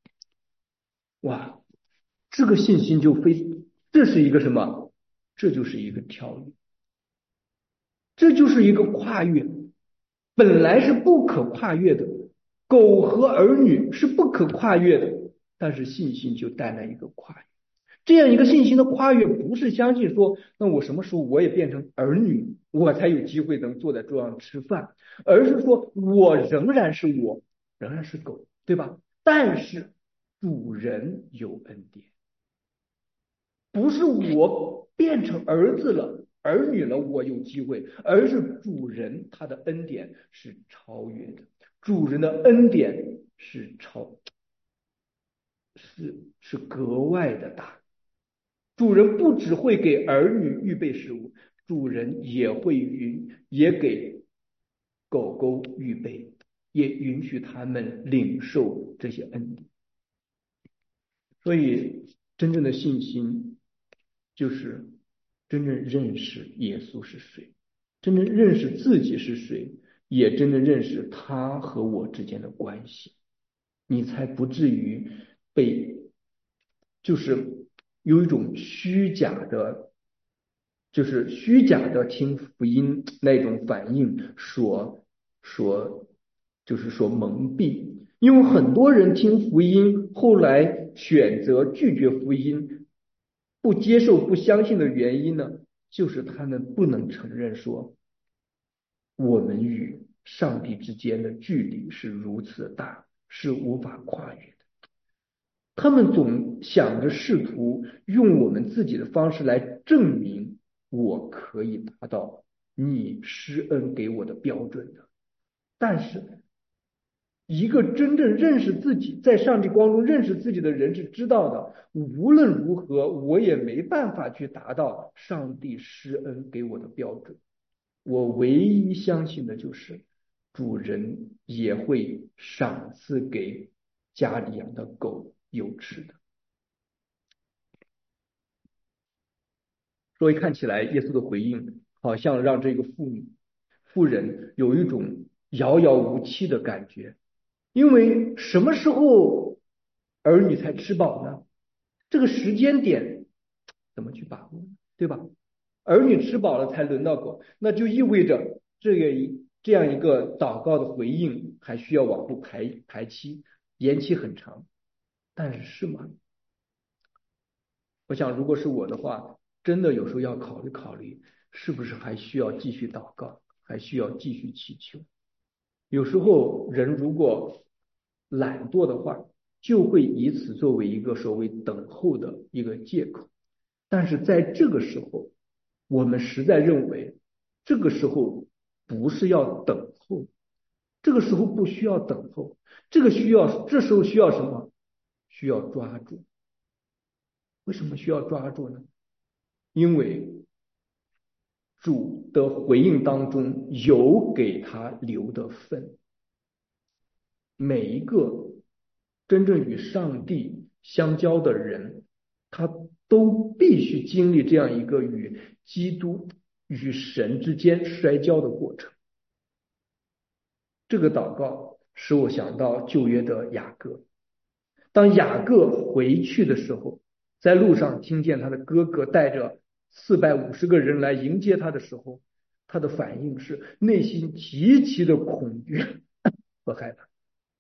哇，这个信心这是一个什么？这就是一个跳跃，这就是一个跨越，本来是不可跨越的，狗和儿女是不可跨越的，但是信心就带来一个跨越。这样一个信心的跨越，不是相信说，那我什么时候我也变成儿女，我才有机会能坐在桌上吃饭，而是说我仍然是我，仍然是狗，对吧？但是主人有恩典，不是我变成儿子了、儿女了，我有机会，而是主人他的恩典是超越的，主人的恩典是格外的大。主人不只会给儿女预备食物，主人也给狗狗预备，也允许他们领受这些恩典。所以，真正的信心就是真正认识耶稣是谁，真正认识自己是谁，也真正认识他和我之间的关系，你才不至于被就是有一种虚假的听福音那种反应所所蒙蔽。因为很多人听福音，后来选择拒绝福音，不接受、不相信的原因呢，就是他们不能承认说，我们与上帝之间的距离是如此大，是无法跨越的。他们总想着试图用我们自己的方式来证明我可以达到你施恩给我的标准的，但是一个真正认识自己，在上帝光中认识自己的人是知道的，无论如何我也没办法去达到上帝施恩给我的标准。我唯一相信的就是主人也会赏赐给家里养的狗有吃的。所以看起来耶稣的回应好像让这个妇人有一种遥遥无期的感觉，因为什么时候儿女才吃饱呢？这个时间点怎么去把握，对吧？儿女吃饱了才轮到狗，那就意味着这样一个祷告的回应还需要往后排期，延期很长。但是吗？我想如果是我的话，真的有时候要考虑考虑，是不是还需要继续祷告，还需要继续祈求。有时候人如果懒惰的话， 就会以此作为一个所谓等候的一个借口。但是在这个时候，我们实在认为，这个时候不是要等候，这个时候不需要等候，这时候需要什么？需要抓住。为什么需要抓住呢？因为主的回应当中有给他留的份。每一个真正与上帝相交的人，他都必须经历这样一个与基督、与神之间摔跤的过程。这个祷告使我想到旧约的雅各。当雅各回去的时候，在路上听见他的哥哥带着450个人来迎接他的时候，他的反应是内心极其的恐惧和害怕。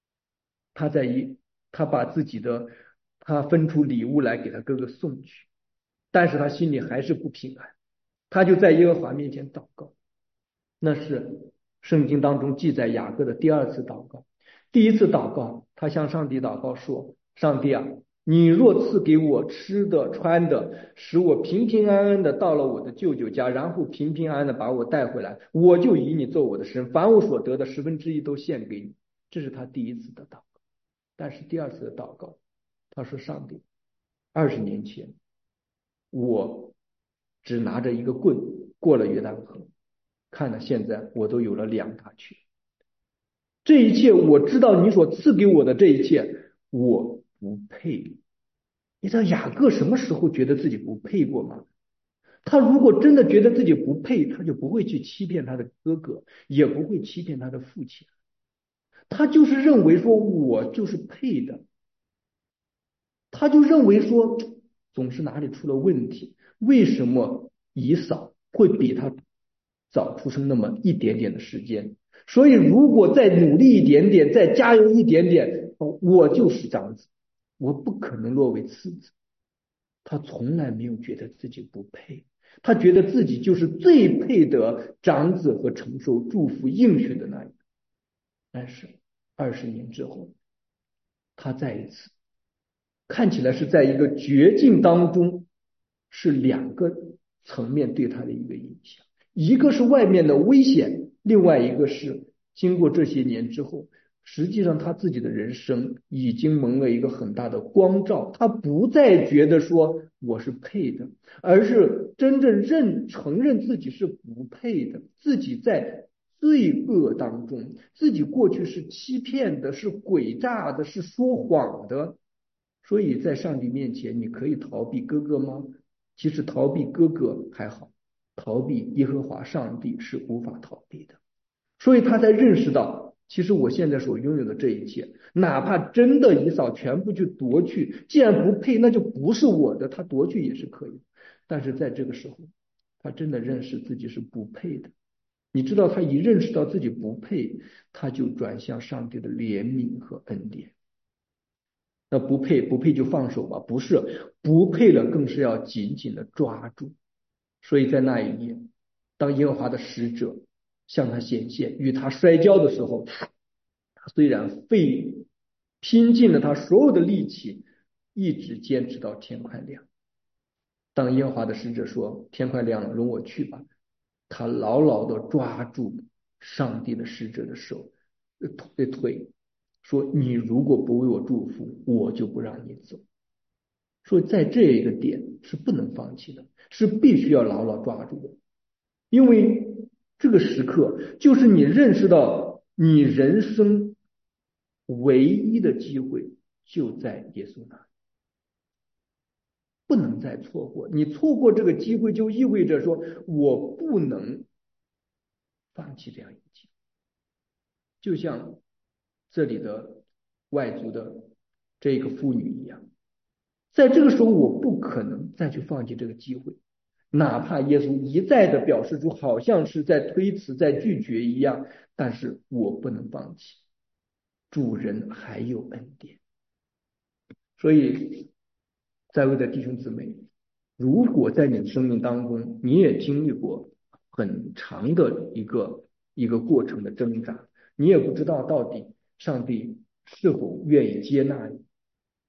他把他分出礼物来给他哥哥送去，但是他心里还是不平安，他就在耶和华面前祷告。那是圣经当中记载雅各的第二次祷告。第一次祷告，他向上帝祷告说：上帝啊，你若赐给我吃的穿的，使我平平安安的到了我的舅舅家，然后平平安安的把我带回来，我就以你做我的神，凡我所得的1/10都献给你。这是他第一次的祷告。但是第二次的祷告，他说：上帝，20年前我只拿着一个棍过了约旦河，看了现在我都有了2大群。这一切我知道你所赐给我的这一切，我不配。你知道雅各什么时候觉得自己不配过吗？他如果真的觉得自己不配，他就不会去欺骗他的哥哥，也不会欺骗他的父亲。他就是认为说我就是配的，他就认为说总是哪里出了问题，为什么以扫会比他早出生那么一点点的时间？所以如果再努力一点点，再加油一点点，我就是长子，我不可能落为次子。他从来没有觉得自己不配，他觉得自己就是最配得长子和承受祝福应许的那一个。但是20年之后，他再一次看起来是在一个绝境当中，是2个层面对他的一个影响，一个是外面的危险，另外一个是经过这些年之后，实际上他自己的人生已经蒙了一个很大的光照，他不再觉得说我是配的，而是真正承认自己是不配的，自己在罪恶当中，自己过去是欺骗的，是诡诈的，是说谎的。所以在上帝面前，你可以逃避哥哥吗？其实逃避哥哥还好，逃避耶和华上帝是无法逃避的。所以他才认识到，其实我现在所拥有的这一切，哪怕真的以扫全部去夺去，既然不配，那就不是我的，他夺去也是可以。但是在这个时候，他真的认识自己是不配的。你知道，他一认识到自己不配，他就转向上帝的怜悯和恩典。那不配就放手吧？不是，不配了更是要紧紧的抓住。所以在那一夜，当耶和华的使者向他显现，与他摔跤的时候，他虽然拼尽了他所有的力气，一直坚持到天快亮。当耶和华的使者说天快亮了，容我去吧，他牢牢的抓住上帝的使者的手腿，说你如果不为我祝福，我就不让你走。说在这一个点是不能放弃的，是必须要牢牢抓住的，因为这个时刻就是你认识到你人生唯一的机会就在耶稣那里，不能再错过。你错过这个机会，就意味着说我不能放弃这样一切。就像这里的外族的这个妇女一样，在这个时候我不可能再去放弃这个机会，哪怕耶稣一再的表示出好像是在推辞在拒绝一样，但是我不能放弃，主人还有恩典。所以在位的弟兄姊妹，如果在你的生命当中你也经历过很长的一个过程的挣扎，你也不知道到底上帝是否愿意接纳你，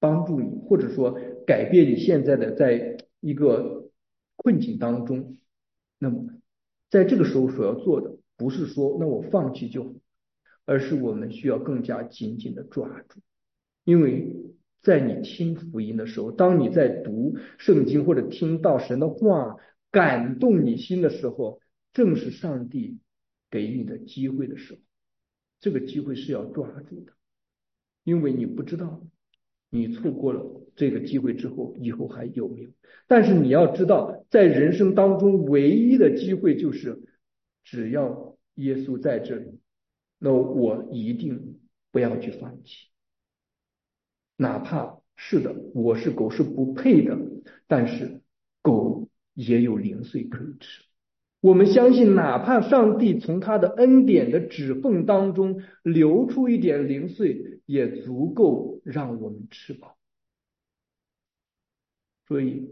帮助你，或者说改变你现在的在一个困境当中。那么在这个时候所要做的，不是说那我放弃就好，而是我们需要更加紧紧的抓住。因为在你听福音的时候，当你在读圣经或者听到神的话感动你心的时候，正是上帝给你的机会的时候，这个机会是要抓住的。因为你不知道你错过了这个机会之后，以后还有没有。但是你要知道，在人生当中唯一的机会就是只要耶稣在这里，那我一定不要去放弃。哪怕是的，我是狗是不配的，但是狗也有零碎可以吃。我们相信，哪怕上帝从他的恩典的指缝当中流出一点零碎，也足够让我们吃饱。所以，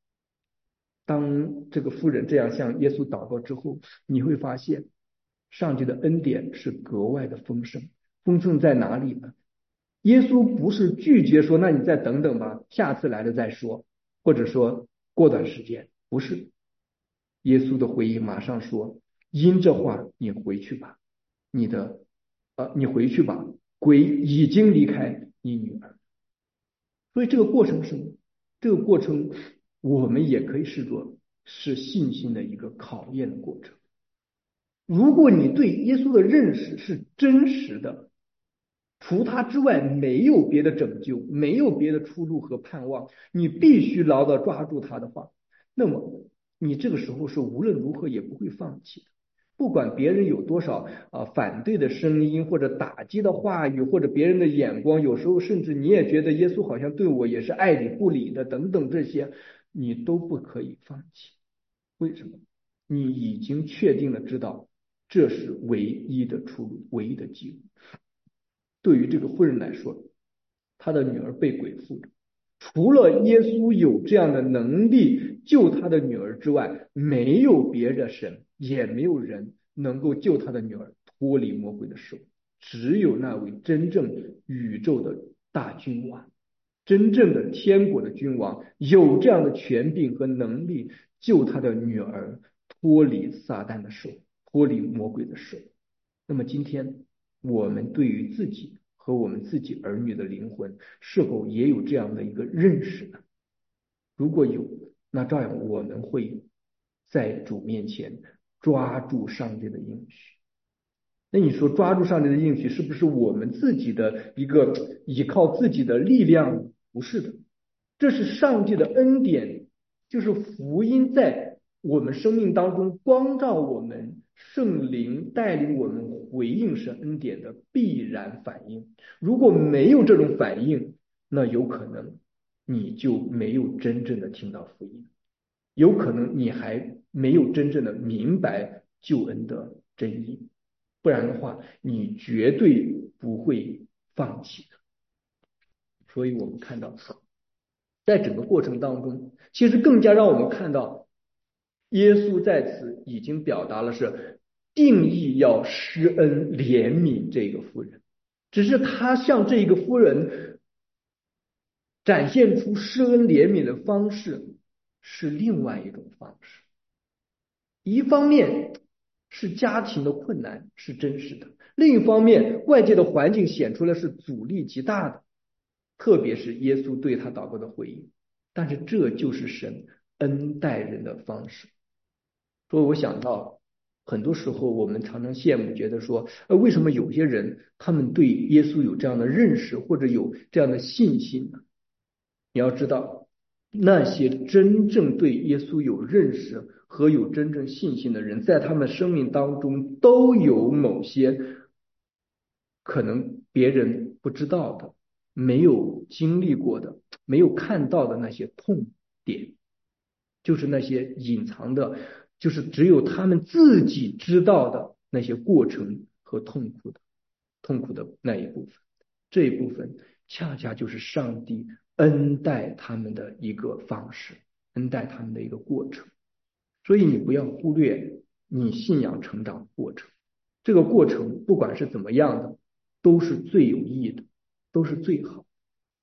当这个妇人这样向耶稣祷告之后，你会发现，上帝的恩典是格外的丰盛。丰盛在哪里呢？耶稣不是拒绝说，那你再等等吧，下次来了再说，或者说过段时间，不是。耶稣的回应马上说，因这话你回去吧，你回去吧，鬼已经离开你女儿。所以这个过程是什么？这个过程我们也可以视作是信心的一个考验的过程。如果你对耶稣的认识是真实的，除他之外没有别的拯救，没有别的出路和盼望，你必须牢牢抓住他的话，那么你这个时候是无论如何也不会放弃的。不管别人有多少反对的声音，或者打击的话语，或者别人的眼光，有时候甚至你也觉得耶稣好像对我也是爱理不理的，等等这些，你都不可以放弃。为什么？你已经确定了知道这是唯一的出路，唯一的机会。对于这个妇人来说，她的女儿被鬼附着，除了耶稣有这样的能力救他的女儿之外，没有别的神，也没有人能够救他的女儿脱离魔鬼的手，只有那位真正宇宙的大君王，真正的天国的君王，有这样的权柄和能力救他的女儿脱离撒旦的手，脱离魔鬼的手。那么今天我们对于自己和我们自己儿女的灵魂，是否也有这样的一个认识呢？如果有，那照样我们会在主面前抓住上帝的应许。那你说抓住上帝的应许，是不是我们自己的一个依靠自己的力量？不是的，这是上帝的恩典，就是福音在我们生命当中光照我们，圣灵带领我们回应神恩典的必然反应。如果没有这种反应，那有可能你就没有真正的听到福音，有可能你还没有真正的明白救恩的真意。不然的话，你绝对不会放弃的。所以我们看到，在整个过程当中，其实更加让我们看到，耶稣在此已经表达了是定义要施恩怜悯这个妇人，只是他向这个妇人展现出施恩怜悯的方式是另外一种方式。一方面是家庭的困难是真实的，另一方面外界的环境显出来是阻力极大的，特别是耶稣对他祷告的回应。但是这就是神恩待人的方式。所以我想到很多时候我们常常羡慕，觉得说为什么有些人他们对耶稣有这样的认识，或者有这样的信心呢？你要知道，那些真正对耶稣有认识和有真正信心的人，在他们生命当中都有某些可能别人不知道的、没有经历过的、没有看到的那些痛点，就是那些隐藏的，就是只有他们自己知道的那些过程和痛苦的那一部分。这一部分恰恰就是上帝恩待他们的一个方式，恩待他们的一个过程。所以你不要忽略你信仰成长的过程，这个过程不管是怎么样的，都是最有意义的，都是最好。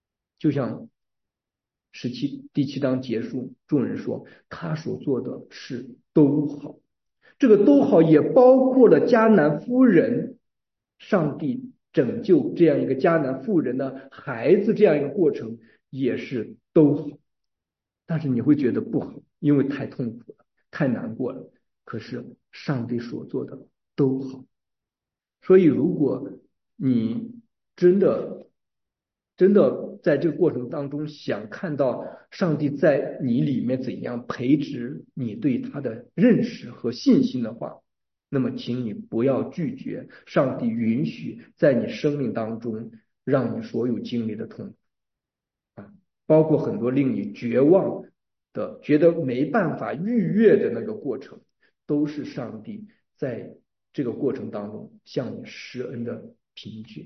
就像第七章结束，众人说他所做的事都好。这个都好也包括了迦南夫人，上帝拯救这样一个迦南妇人的孩子这样一个过程也是都好。但是你会觉得不好，因为太痛苦了，太难过了。可是上帝所做的都好。所以如果你真的在这个过程当中想看到上帝在你里面怎样培植你对他的认识和信心的话，那么请你不要拒绝上帝允许在你生命当中让你所有经历的痛苦啊，包括很多令你绝望的、觉得没办法逾越的那个过程，都是上帝在这个过程当中向你施恩的凭据。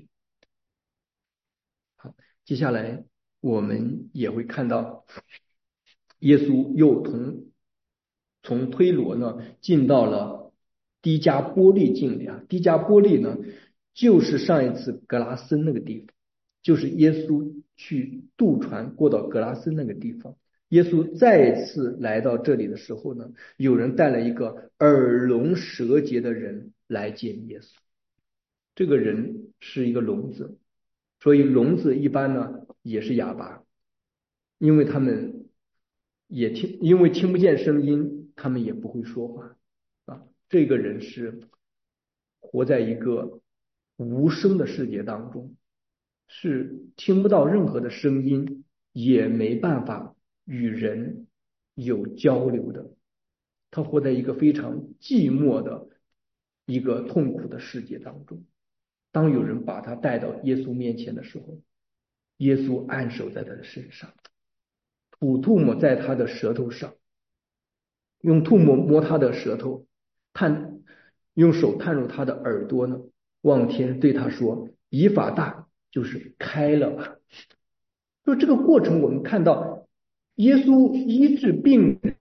好，接下来我们也会看到，耶稣又从推罗呢进到了低加波利境里啊。低加波利呢，就是上一次格拉森那个地方，就是耶稣去渡船过到格拉森那个地方。耶稣再次来到这里的时候呢，有人带了一个耳聋舌结的人来见耶稣。这个人是一个聋子，所以聋子一般呢也是哑巴，因为他们因为听不见声音，他们也不会说话啊。这个人是活在一个无声的世界当中，是听不到任何的声音，也没办法与人有交流的。他活在一个非常寂寞的一个痛苦的世界当中。当有人把他带到耶稣面前的时候，耶稣按手在他的身上，吐唾沫在他的舌头上，用唾沫摸他的舌头，用手探入他的耳朵呢，望天对他说：以法大，就是开了吧。就这个过程，我们看到耶稣医治病人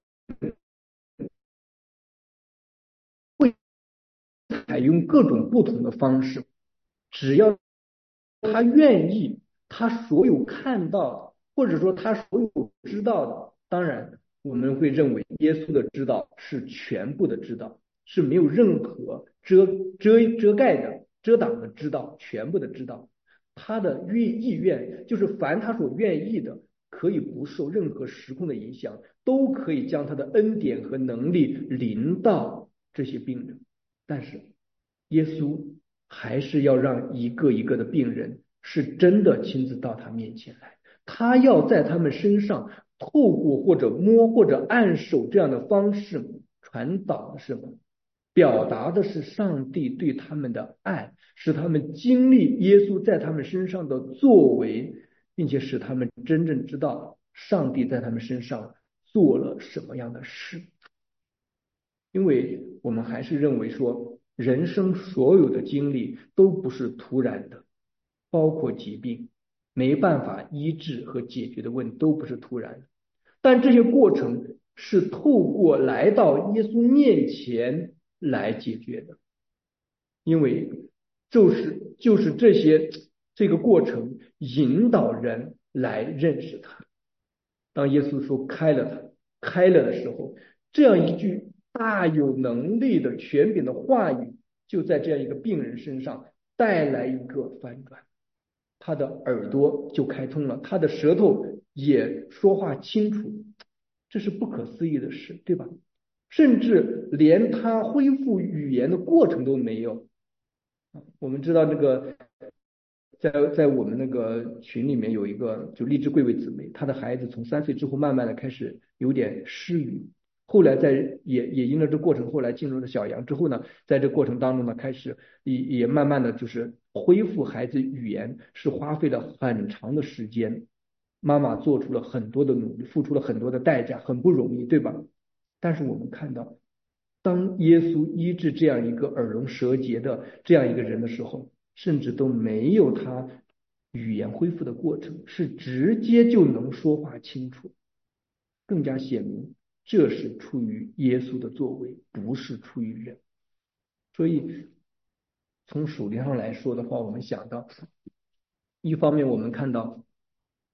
会采用各种不同的方式，只要他愿意，他所有看到的，或者说他所有知道的，当然我们会认为耶稣的知道是全部的知道，是没有任何遮盖的、遮挡的知道，全部的知道。他的意愿就是凡他所愿意的，可以不受任何时空的影响，都可以将他的恩典和能力临到这些病人。但是耶稣还是要让一个一个的病人是真的亲自到他面前来，他要在他们身上透过或者摸或者按手这样的方式传导的是什么？表达的是上帝对他们的爱，使他们经历耶稣在他们身上的作为，并且使他们真正知道上帝在他们身上做了什么样的事。因为我们还是认为说，人生所有的经历都不是突然的，包括疾病，没办法医治和解决的问题都不是突然的，但这些过程是透过来到耶稣面前来解决的，因为就是这个过程引导人来认识他。当耶稣说开了的时候，这样一句大有能力的权柄的话语，就在这样一个病人身上带来一个反转，他的耳朵就开通了，他的舌头也说话清楚，这是不可思议的事，对吧？甚至连他恢复语言的过程都没有。我们知道这个在我们那个群里面有一个就荔枝贵为姊妹，她的孩子从3岁之后慢慢的开始有点失语，后来也因了这过程，后来进入了小羊之后呢，在这过程当中呢，开始也慢慢的就是恢复孩子语言，是花费了很长的时间，妈妈做出了很多的努力，付出了很多的代价，很不容易，对吧？但是我们看到，当耶稣医治这样一个耳聋舌结的这样一个人的时候，甚至都没有他语言恢复的过程，是直接就能说话清楚，更加显明这是出于耶稣的作为，不是出于人。所以从属灵上来说的话，我们想到，一方面我们看到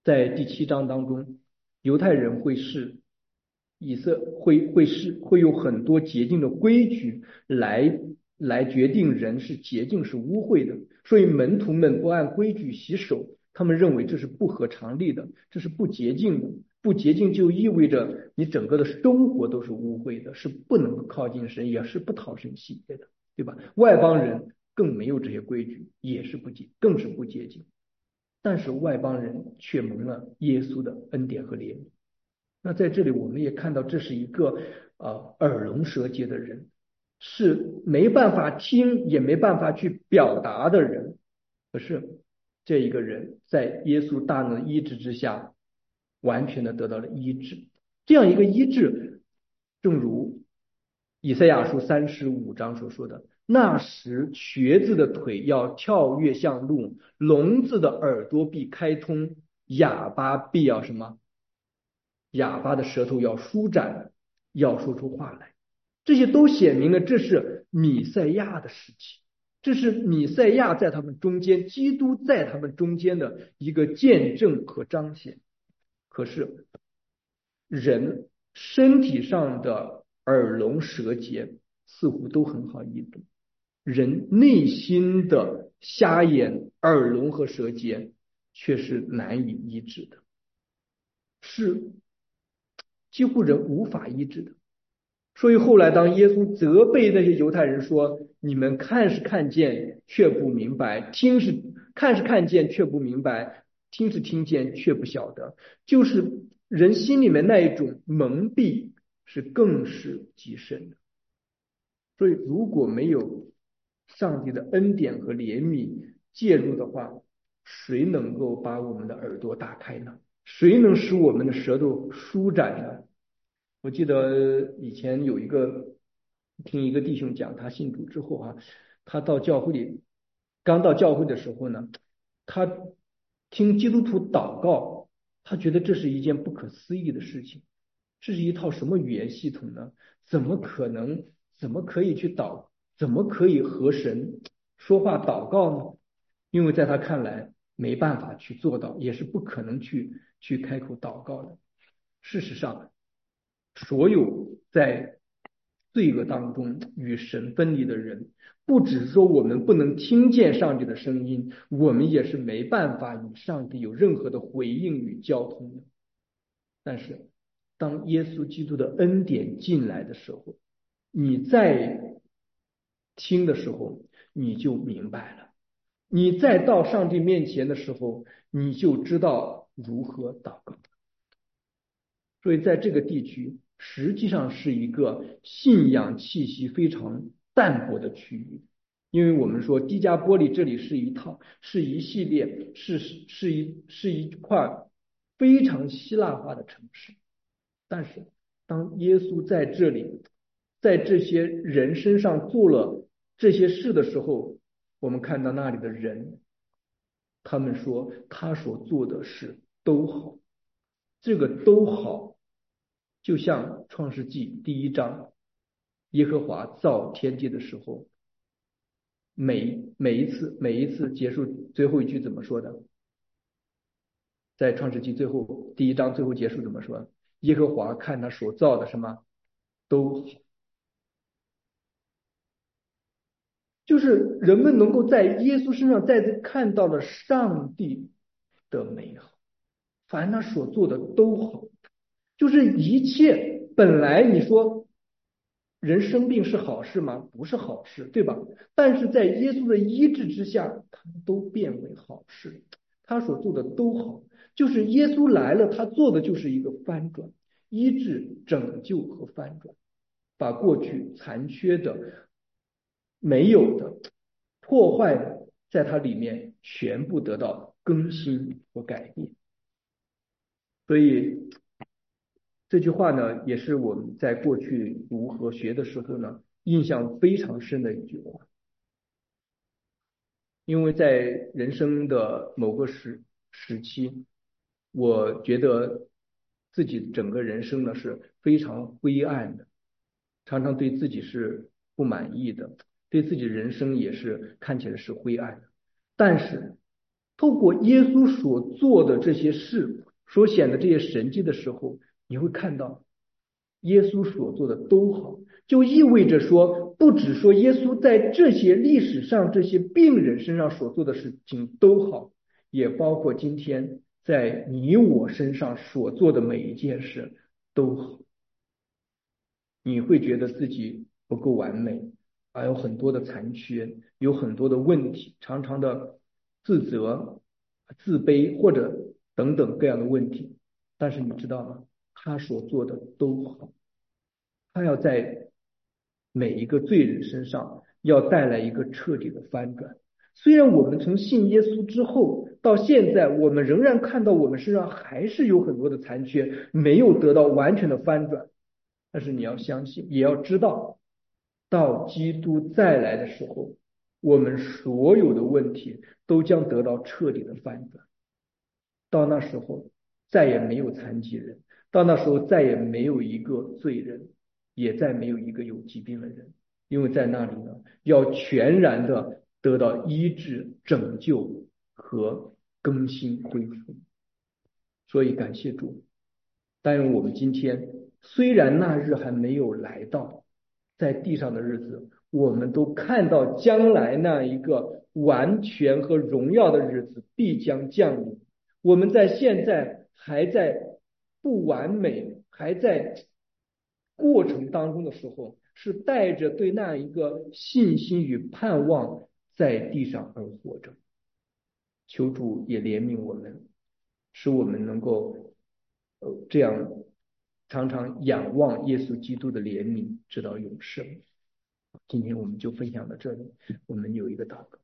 在第7章当中，犹太人会视会有很多洁净的规矩来决定人是洁净是污秽的，所以门徒们不按规矩洗手，他们认为这是不合常理的，这是不洁净的。不洁净就意味着你整个的生活都是污秽的，是不能够靠近神，也是不讨神喜悦的，对吧？外邦人更没有这些规矩，也是更是不洁净。但是外邦人却蒙了耶稣的恩典和怜悯。那在这里我们也看到，这是一个耳聋舌结的人，是没办法听也没办法去表达的人。可是这一个人在耶稣大能的医治之下，完全的得到了医治。这样一个医治，正如以赛亚书35章所说的，那时瘸子的腿要跳跃像鹿，聋子的耳朵必开通，哑巴必要什么？哑巴的舌头要舒展，要说出话来。这些都显明了这是弥赛亚的时期，这是弥赛亚在他们中间，基督在他们中间的一个见证和彰显。可是人身体上的耳聋舌结似乎都很好医治，人内心的瞎眼、耳聋和舌结却是难以医治的，是几乎人无法医治的。所以后来当耶稣责备那些犹太人说，你们看是看见却不明白，看是看见却不明白，听是听见却不晓得，就是人心里面那一种蒙蔽是更是极深的。所以如果没有上帝的恩典和怜悯介入的话，谁能够把我们的耳朵打开呢？谁能使我们的舌头舒展呢？我记得以前听一个弟兄讲，他信主之后他刚到教会的时候呢，他听基督徒祷告，他觉得这是一件不可思议的事情，这是一套什么语言系统呢？怎么可能？怎么可以怎么可以和神说话祷告呢？因为在他看来，没办法去做到，也是不可能去开口祷告的。事实上，所有在罪恶当中与神分离的人，不只是说我们不能听见上帝的声音，我们也是没办法与上帝有任何的回应与交通的。但是，当耶稣基督的恩典进来的时候，你在听的时候，你就明白了；你再到上帝面前的时候，你就知道如何祷告。所以在这个地区，实际上是一个信仰气息非常淡薄的区域，因为我们说低加波利这里是一系列，是一块非常希腊化的城市。但是当耶稣在这里，在这些人身上做了这些事的时候，我们看到那里的人，他们说他所做的事都好。这个都好，就像创世纪第1章，耶和华造天地的时候，每一次结束最后一句怎么说的？在创世纪第1章最后结束怎么说？耶和华看他所造的什么都好，就是人们能够在耶稣身上再次看到了上帝的美好，凡他所做的都好，就是一切本来你说人生病是好事吗？不是好事，对吧？但是在耶稣的医治之下，他们都变为好事，他所做的都好。就是耶稣来了，他做的就是一个翻转、医治、拯救和翻转，把过去残缺的、没有的、破坏的，在它里面全部得到更新和改变。所以这句话呢，也是我们在过去读和学的时候呢，印象非常深的一句话。因为在人生的某个时期，我觉得自己整个人生呢是非常灰暗的，常常对自己是不满意的，对自己人生也是看起来是灰暗的。但是透过耶稣所做的这些事，所显的这些神迹的时候，你会看到耶稣所做的都好，就意味着说，不只说耶稣在这些历史上这些病人身上所做的事情都好，也包括今天在你我身上所做的每一件事都好。你会觉得自己不够完美，还有很多的残缺，有很多的问题，常常的自责、自卑或者等等各样的问题。但是你知道吗？他所做的都好，他要在每一个罪人身上要带来一个彻底的翻转。虽然我们从信耶稣之后到现在，我们仍然看到我们身上还是有很多的残缺，没有得到完全的翻转。但是你要相信，也要知道，到基督再来的时候，我们所有的问题都将得到彻底的翻转。到那时候，再也没有残疾人，到那时候再也没有一个罪人，也再没有一个有疾病的人，因为在那里呢，要全然的得到医治、拯救和更新恢复。所以感谢主。但愿我们今天虽然那日还没有来到，在地上的日子，我们都看到将来那一个完全和荣耀的日子必将降临。我们在现在还在不完美，还在过程当中的时候，是带着对那一个信心与盼望在地上而活着。求主也怜悯我们，使我们能够这样常常仰望耶稣基督的怜悯，直到永生。今天我们就分享到这里，我们有一个祷告。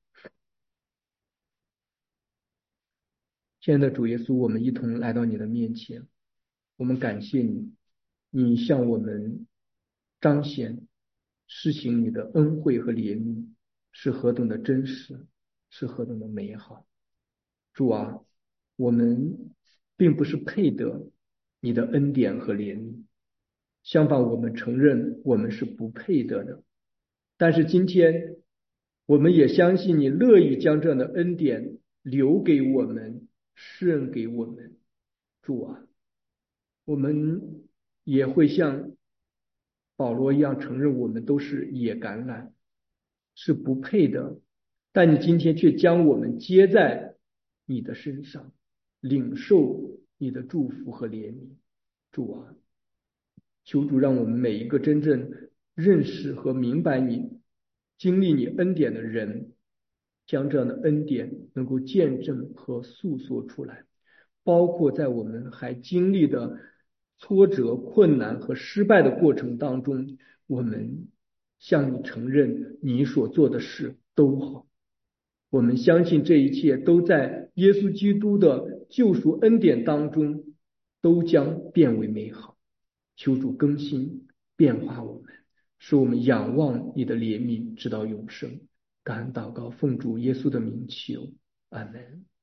亲爱的主耶稣，我们一同来到你的面前，我们感谢你，你向我们彰显、施行你的恩惠和怜悯，是何等的真实，是何等的美好。主啊，我们并不是配得你的恩典和怜悯，相反，我们承认我们是不配得的。但是今天，我们也相信你乐意将这样的恩典留给我们，施恩给我们。主啊，我们也会像保罗一样承认我们都是野橄榄，是不配的。但你今天却将我们接在你的身上，领受你的祝福和怜悯。主啊，求主让我们每一个真正认识和明白你、经历你恩典的人，将这样的恩典能够见证和诉说出来，包括在我们还经历的挫折、困难和失败的过程当中，我们向你承认你所做的事都好。我们相信这一切都在耶稣基督的救赎恩典当中，都将变为美好。求主更新变化我们，使我们仰望你的怜悯直到永生。感恩祷告，奉主耶稣的名求，阿门。